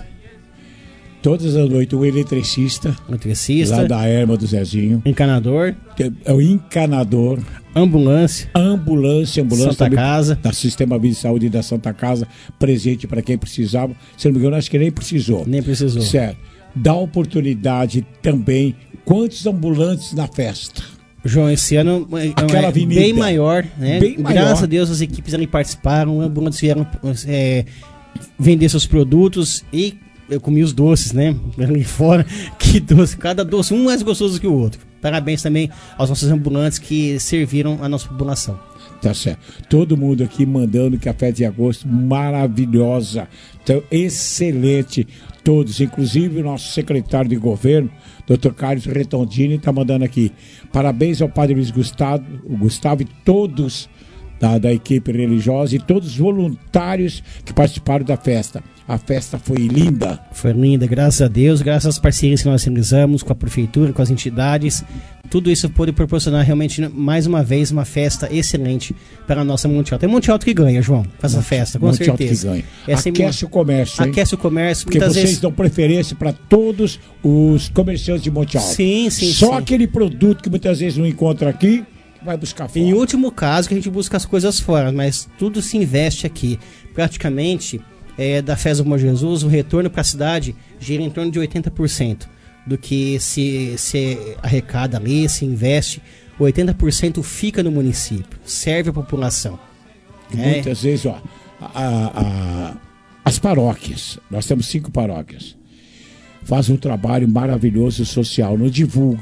Todas as noites o eletricista, eletricista lá da Erma do Zezinho. Encanador. É o encanador. Ambulância. Ambulância, ambulância. Santa Casa. Da Sistema de Saúde da Santa Casa, presente para quem precisava. Se não me engano, acho que nem precisou. Nem precisou. Certo. Dá oportunidade também. Quantos ambulantes na festa? João, esse ano Aquela é avenida, bem maior, né? Bem Graças maior. a Deus as equipes ali participaram, ambulantes vieram é, vender seus produtos e eu comi os doces, né? Ali fora, que doce, cada doce, um mais gostoso que o outro. Parabéns também aos nossos ambulantes que serviram a nossa população. Tá certo. Todo mundo aqui mandando que a festa de agosto maravilhosa. Então, excelente. Todos, inclusive o nosso secretário de governo, doutor Carlos Retondini, está mandando aqui. Parabéns ao padre Luiz Gustavo, o Gustavo e todos da, da equipe religiosa e todos os voluntários que participaram da festa. A festa foi linda. Foi linda, graças a Deus, graças às parcerias que nós realizamos com a prefeitura, com as entidades. Tudo isso pôde proporcionar realmente, mais uma vez, uma festa excelente para a nossa Monte Alto. É Monte Alto que ganha, João, com essa festa, com Monte certeza. Alto que ganha. Essa Aquece é... o comércio, hein? Aquece o comércio. Porque muitas vocês vezes... dão preferência para todos os comerciantes de Monte Alto. Sim, sim, Só sim. aquele produto que muitas vezes não encontra aqui, vai buscar fora. Em último caso, que a gente busca as coisas fora, mas tudo se investe aqui. Praticamente, é, da festa do Bom Jesus, o retorno para a cidade gira em torno de oitenta por cento do que se, se arrecada ali, se investe. oitenta por cento fica no município, serve a população. É. Muitas vezes, ó, a, a, as paróquias, nós temos cinco paróquias, fazem um trabalho maravilhoso social, não divulga.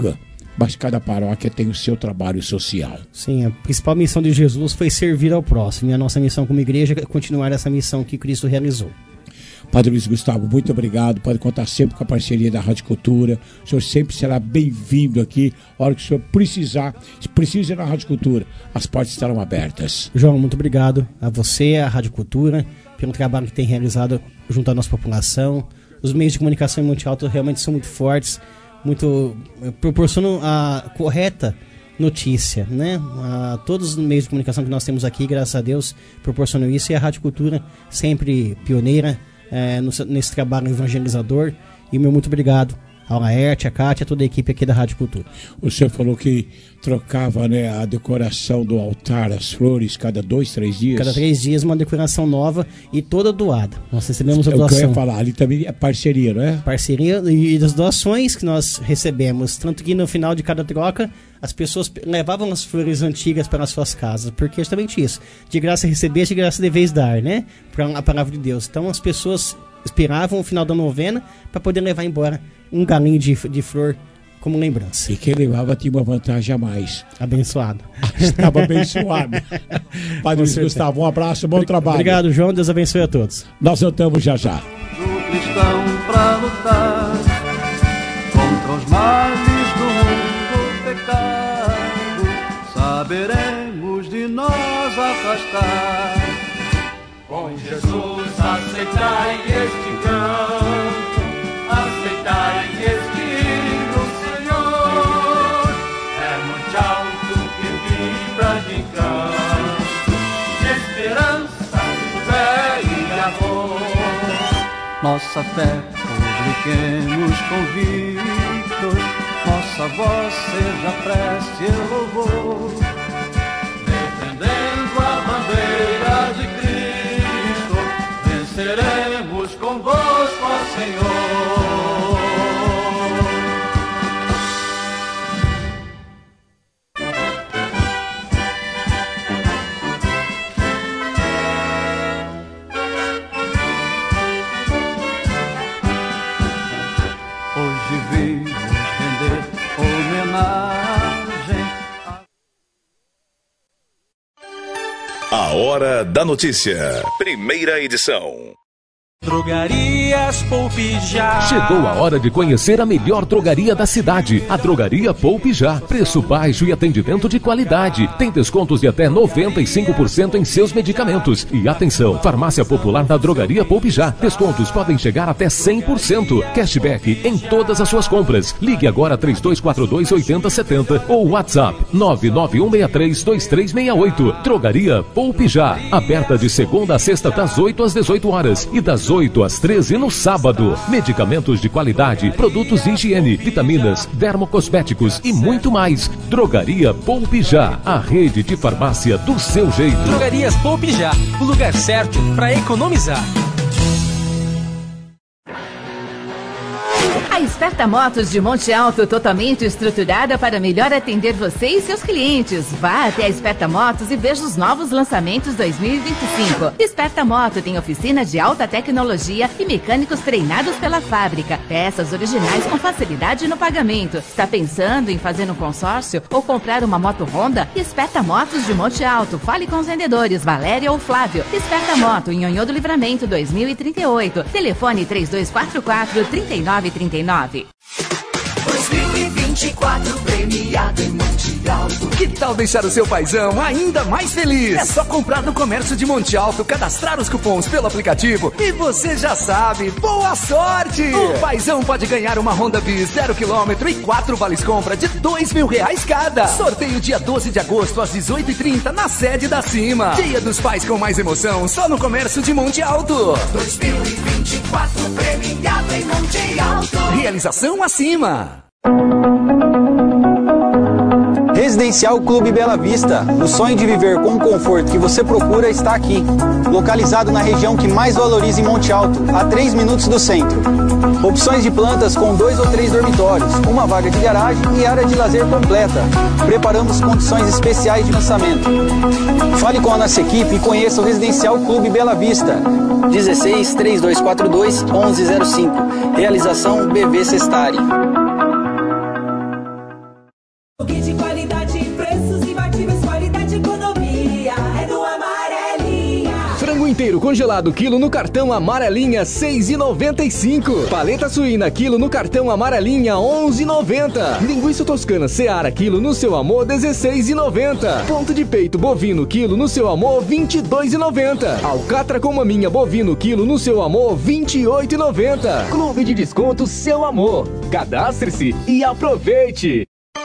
mas cada paróquia tem o seu trabalho social. Sim, a principal missão de Jesus foi servir ao próximo, e a nossa missão como igreja é continuar essa missão que Cristo realizou. Padre Luiz Gustavo, muito obrigado. Pode contar sempre com a parceria da Rádio Cultura. O senhor sempre será bem-vindo aqui. A hora que o senhor precisar, se precisa ir na Rádio Cultura, as portas estarão abertas. João, muito obrigado a você, a Rádio Cultura, pelo trabalho que tem realizado junto à nossa população. Os meios de comunicação em Monte Alto realmente são muito fortes, muito proporcionam a correta notícia, né? A, todos os meios de comunicação que nós temos aqui, graças a Deus, proporcionam isso, e a Rádio Cultura sempre pioneira É, no, nesse trabalho evangelizador. E meu muito obrigado ao Laerte, a Cátia, a toda a equipe aqui da Rádio Cultura. O senhor falou que trocava, né, a decoração do altar, as flores, cada dois, três dias? Cada três dias uma decoração nova e toda doada. Nós recebemos a doação. É o que eu ia falar, ali também é parceria, não é? Parceria e das doações que nós recebemos. Tanto que no final de cada troca, as pessoas levavam as flores antigas para as suas casas, porque é justamente isso. De graça receber, de graça deveis dar, né? Para a palavra de Deus. Então as pessoas esperavam o final da novena para poder levar embora um galinho de, de flor como lembrança. E quem levava tinha uma vantagem a mais. Abençoado. Estava abençoado. Padre Luiz Gustavo, um abraço, bom trabalho. Obrigado, João. Deus abençoe a todos. Nós voltamos já já. Do cristão pra lutar contra os males do mundo pecado, saberemos de nós afastar. Com Jesus aceitai este canto, aceitai este hino, Senhor. É Monte Alto que vibra de canto, de esperança, fé e amor. Nossa fé publiquemos convictos, nossa voz seja prece e louvor, defendendo a bandeira de Cristo. Venceremos convosco, ó Senhor. Hoje vimos render homenagem. A Hora da Notícia. Primeira edição. Drogarias Poupe Já. Chegou a hora de conhecer a melhor drogaria da cidade, a Drogaria Poupe Já. Preço baixo e atendimento de qualidade. Tem descontos de até noventa e cinco por cento em seus medicamentos. E atenção, Farmácia Popular da Drogaria Poupe Já. Descontos podem chegar até cem por cento. Cashback em todas as suas compras. Ligue agora três dois quatro dois, oito zero sete zero ou WhatsApp nove nove um seis três, dois três seis oito. Drogaria Poupe Já. Aberta de segunda a sexta das oito às dezoito horas e das oito às treze no sábado. Medicamentos de qualidade, produtos de higiene, vitaminas, dermocosméticos e muito mais. Drogaria Poupe Já, a rede de farmácia do seu jeito. Drogarias Poupe Já, o lugar certo para economizar. A Esperta Motos de Monte Alto, totalmente estruturada para melhor atender você e seus clientes. Vá até a Esperta Motos e veja os novos lançamentos dois mil e vinte e cinco. Esperta Moto tem oficina de alta tecnologia e mecânicos treinados pela fábrica. Peças originais com facilidade no pagamento. Está pensando em fazer um consórcio ou comprar uma moto Honda? Esperta Motos de Monte Alto. Fale com os vendedores Valéria ou Flávio. Esperta Moto, em Nhonhô do Livramento, dois mil e trinta e oito. Telefone três dois quatro quatro, três nove três nove. dois mil e vinte e quatro premiado em Monte Alto. Que tal deixar o seu paizão ainda mais feliz? É só comprar no comércio de Monte Alto, cadastrar os cupons pelo aplicativo e você já sabe, boa sorte! O paizão pode ganhar uma Honda Bis zero quilômetro e quatro vales compra de dois mil reais cada. Sorteio dia doze de agosto às dezoito e trinta na sede da Cima. Dia dos Pais com mais emoção só no comércio de Monte Alto. dois mil e vinte e quatro premiado em Monte Alto. Realização acima. Residencial Clube Bela Vista. O sonho de viver com o conforto que você procura está aqui. Localizado na região que mais valoriza em Monte Alto, a três minutos do centro. Opções de plantas com dois ou três dormitórios, uma vaga de garagem e área de lazer completa. Preparamos condições especiais de lançamento. Fale com a nossa equipe e conheça o Residencial Clube Bela Vista. dezesseis, três dois quatro dois, onze zero cinco. Realização B V Sestari. inteiro congelado quilo no cartão Amarelinha seis reais e noventa e cinco centavos. Paleta suína quilo no cartão Amarelinha onze reais e noventa centavos. Linguiça toscana Seara quilo no Seu Amor dezesseis reais e noventa centavos. Ponto de peito bovino quilo no Seu Amor vinte e dois reais e noventa centavos. Alcatra com maminha bovino quilo no Seu Amor vinte e oito reais e noventa centavos. Clube de Descontos Seu Amor. Cadastre-se e aproveite.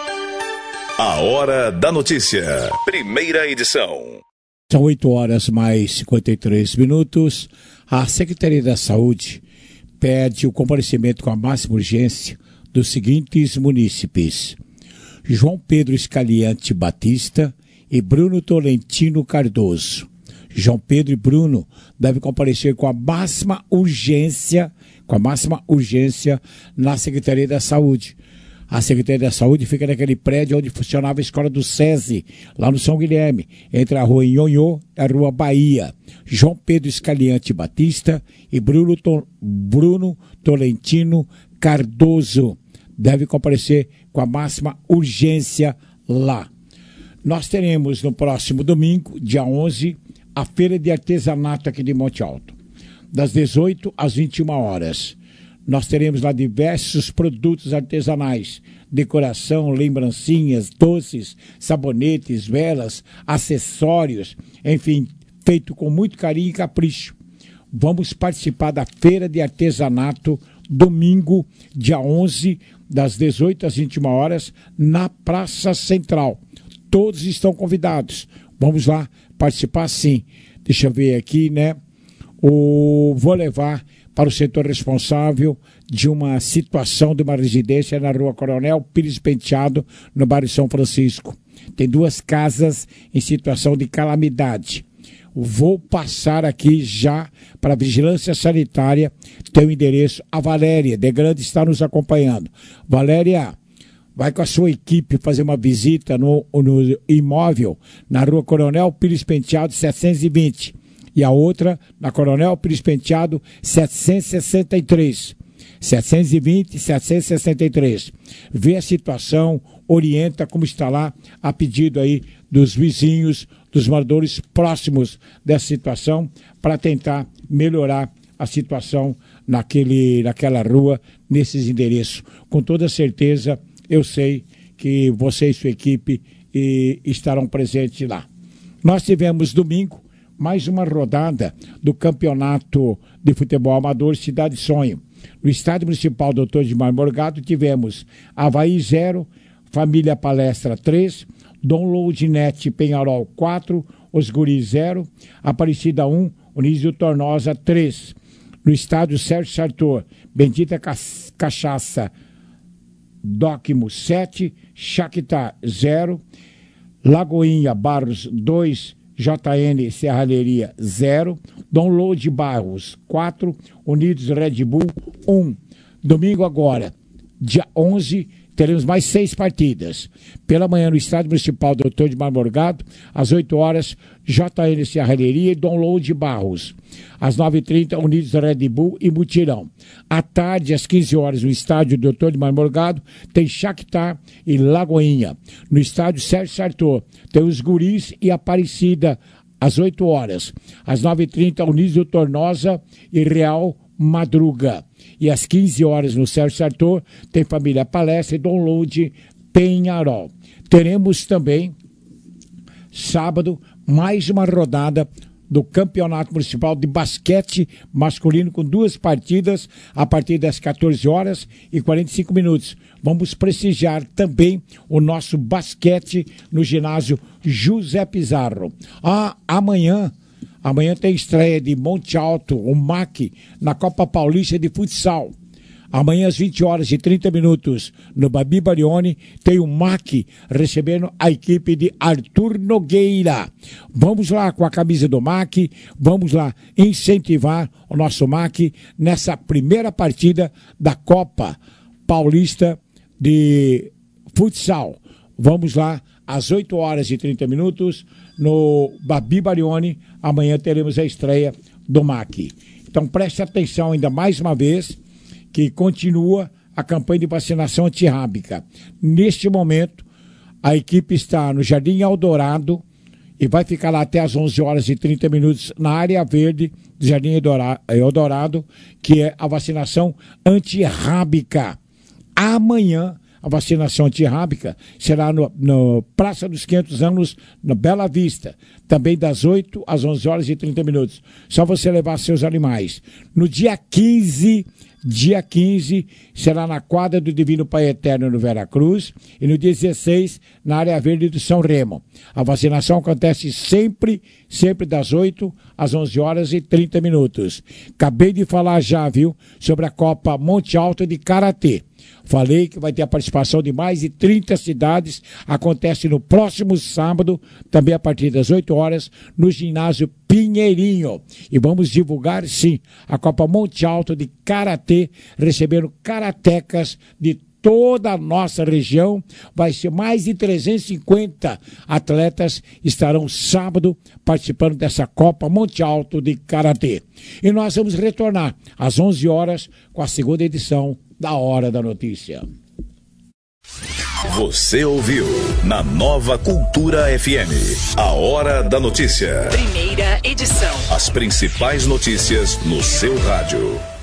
A Hora da Notícia. Primeira edição. São oito horas mais cinquenta e três minutos. A Secretaria da Saúde pede o comparecimento com a máxima urgência dos seguintes munícipes: João Pedro Scaliante Batista e Bruno Tolentino Cardoso. João Pedro e Bruno devem comparecer com a máxima urgência, com a máxima urgência na Secretaria da Saúde. A Secretaria da Saúde fica naquele prédio onde funcionava a escola do SESI, lá no São Guilherme, entre a rua Nhonhô e a rua Bahia. João Pedro Scaliante Batista e Bruno, to, Bruno Tolentino Cardoso devem comparecer com a máxima urgência lá. Nós teremos no próximo domingo, dia onze, a Feira de Artesanato aqui de Monte Alto, das dezoito às vinte e uma horas. Nós teremos lá diversos produtos artesanais, decoração, lembrancinhas, doces, sabonetes, velas, acessórios, enfim, feito com muito carinho e capricho. Vamos participar da Feira de Artesanato, domingo, dia onze, das dezoito às vinte e uma horas, na Praça Central. Todos estão convidados. Vamos lá participar, sim. Deixa eu ver aqui, né? O... Vou levar para o setor responsável de uma situação de uma residência na rua Coronel Pires Penteado, no bairro São Francisco. Tem duas casas em situação de calamidade. Vou passar aqui já para a Vigilância Sanitária, tem o endereço. A Valéria de Grande está nos acompanhando. Valéria, vai com a sua equipe fazer uma visita no, no imóvel na rua Coronel Pires Penteado setecentos e vinte. E a outra na Coronel Pires Penteado setecentos e sessenta e três. setecentos e vinte, setecentos e sessenta e três. Vê a situação, orienta como está lá, a pedido aí dos vizinhos, dos moradores próximos dessa situação, para tentar melhorar a situação naquele, naquela rua, nesses endereços. Com toda certeza, eu sei que você e sua equipe e, estarão presentes lá. Nós tivemos domingo mais uma rodada do Campeonato de Futebol Amador Cidade Sonho. No Estádio Municipal doutor Edmar Morgado tivemos Avaí zero, Família Palestra três, Dom Loudinete Penharol quatro, Os Guris zero, Aparecida um, Onísio Tornosa três. No Estádio Sérgio Sartor, Bendita Cachaça Dóquimo sete, Shakhtar zero, Lagoinha Barros dois, J N Serralheria zero, Download Barros quatro, Unidos Red Bull um. Domingo agora, dia onze, teremos mais seis partidas. Pela manhã no Estádio Municipal doutor Edmar Morgado, às oito horas, J N Serralheria e Download Barros. Às nove e trinta, Unidos Red Bull e Mutirão. À tarde, às quinze horas, no Estádio doutor Edmar Morgado, tem Shakhtar e Lagoinha. No Estádio Sérgio Sartor, tem os Guris e Aparecida, às oito horas. Às nove e trinta, Unidos Tornosa e Real Madruga. E às quinze horas, no Sérgio Sartor, tem Família Palestra e Download Penharol. Teremos também, sábado, mais uma rodada do Campeonato Municipal de Basquete Masculino, com duas partidas a partir das quatorze horas e quarenta e cinco minutos. Vamos prestigiar também o nosso basquete no ginásio José Pizarro. Ah, amanhã, amanhã tem estreia de Monte Alto, o M A C, na Copa Paulista de Futsal. Amanhã às vinte horas e trinta minutos, no Babi Barioni, tem o M A C recebendo a equipe de Arthur Nogueira. Vamos lá com a camisa do M A C, vamos lá incentivar o nosso M A C nessa primeira partida da Copa Paulista de Futsal. Vamos lá às oito horas e trinta minutos, no Babi Barioni. Amanhã teremos a estreia do M A C. Então preste atenção ainda mais uma vez, que continua a campanha de vacinação antirrábica. Neste momento, a equipe está no Jardim Eldorado e vai ficar lá até às onze horas e trinta minutos na área verde do Jardim Eldorado, que é a vacinação antirrábica. Amanhã, a vacinação antirrábica será no, no Praça dos quinhentos anos, no Bela Vista, também das oito às onze horas e trinta minutos. Só você levar seus animais. No dia quinze, dia quinze, será na quadra do Divino Pai Eterno no Veracruz e no dia dezesseis, na área verde do São Remo. A vacinação acontece sempre, sempre das oito às onze horas e trinta minutos. Acabei de falar já, viu, sobre a Copa Monte Alto de Karatê. Falei que vai ter a participação de mais de trinta cidades. Acontece no próximo sábado, também a partir das oito horas, no ginásio Pinheirinho. E vamos divulgar, sim, a Copa Monte Alto de Karatê, recebendo karatecas de toda a nossa região. Vai ser mais de trezentos e cinquenta atletas estarão sábado participando dessa Copa Monte Alto de Karatê. E nós vamos retornar às onze horas com a segunda edição da Hora da Notícia. Você ouviu na Nova Cultura F M a Hora da Notícia. Primeira edição. As principais notícias no seu rádio.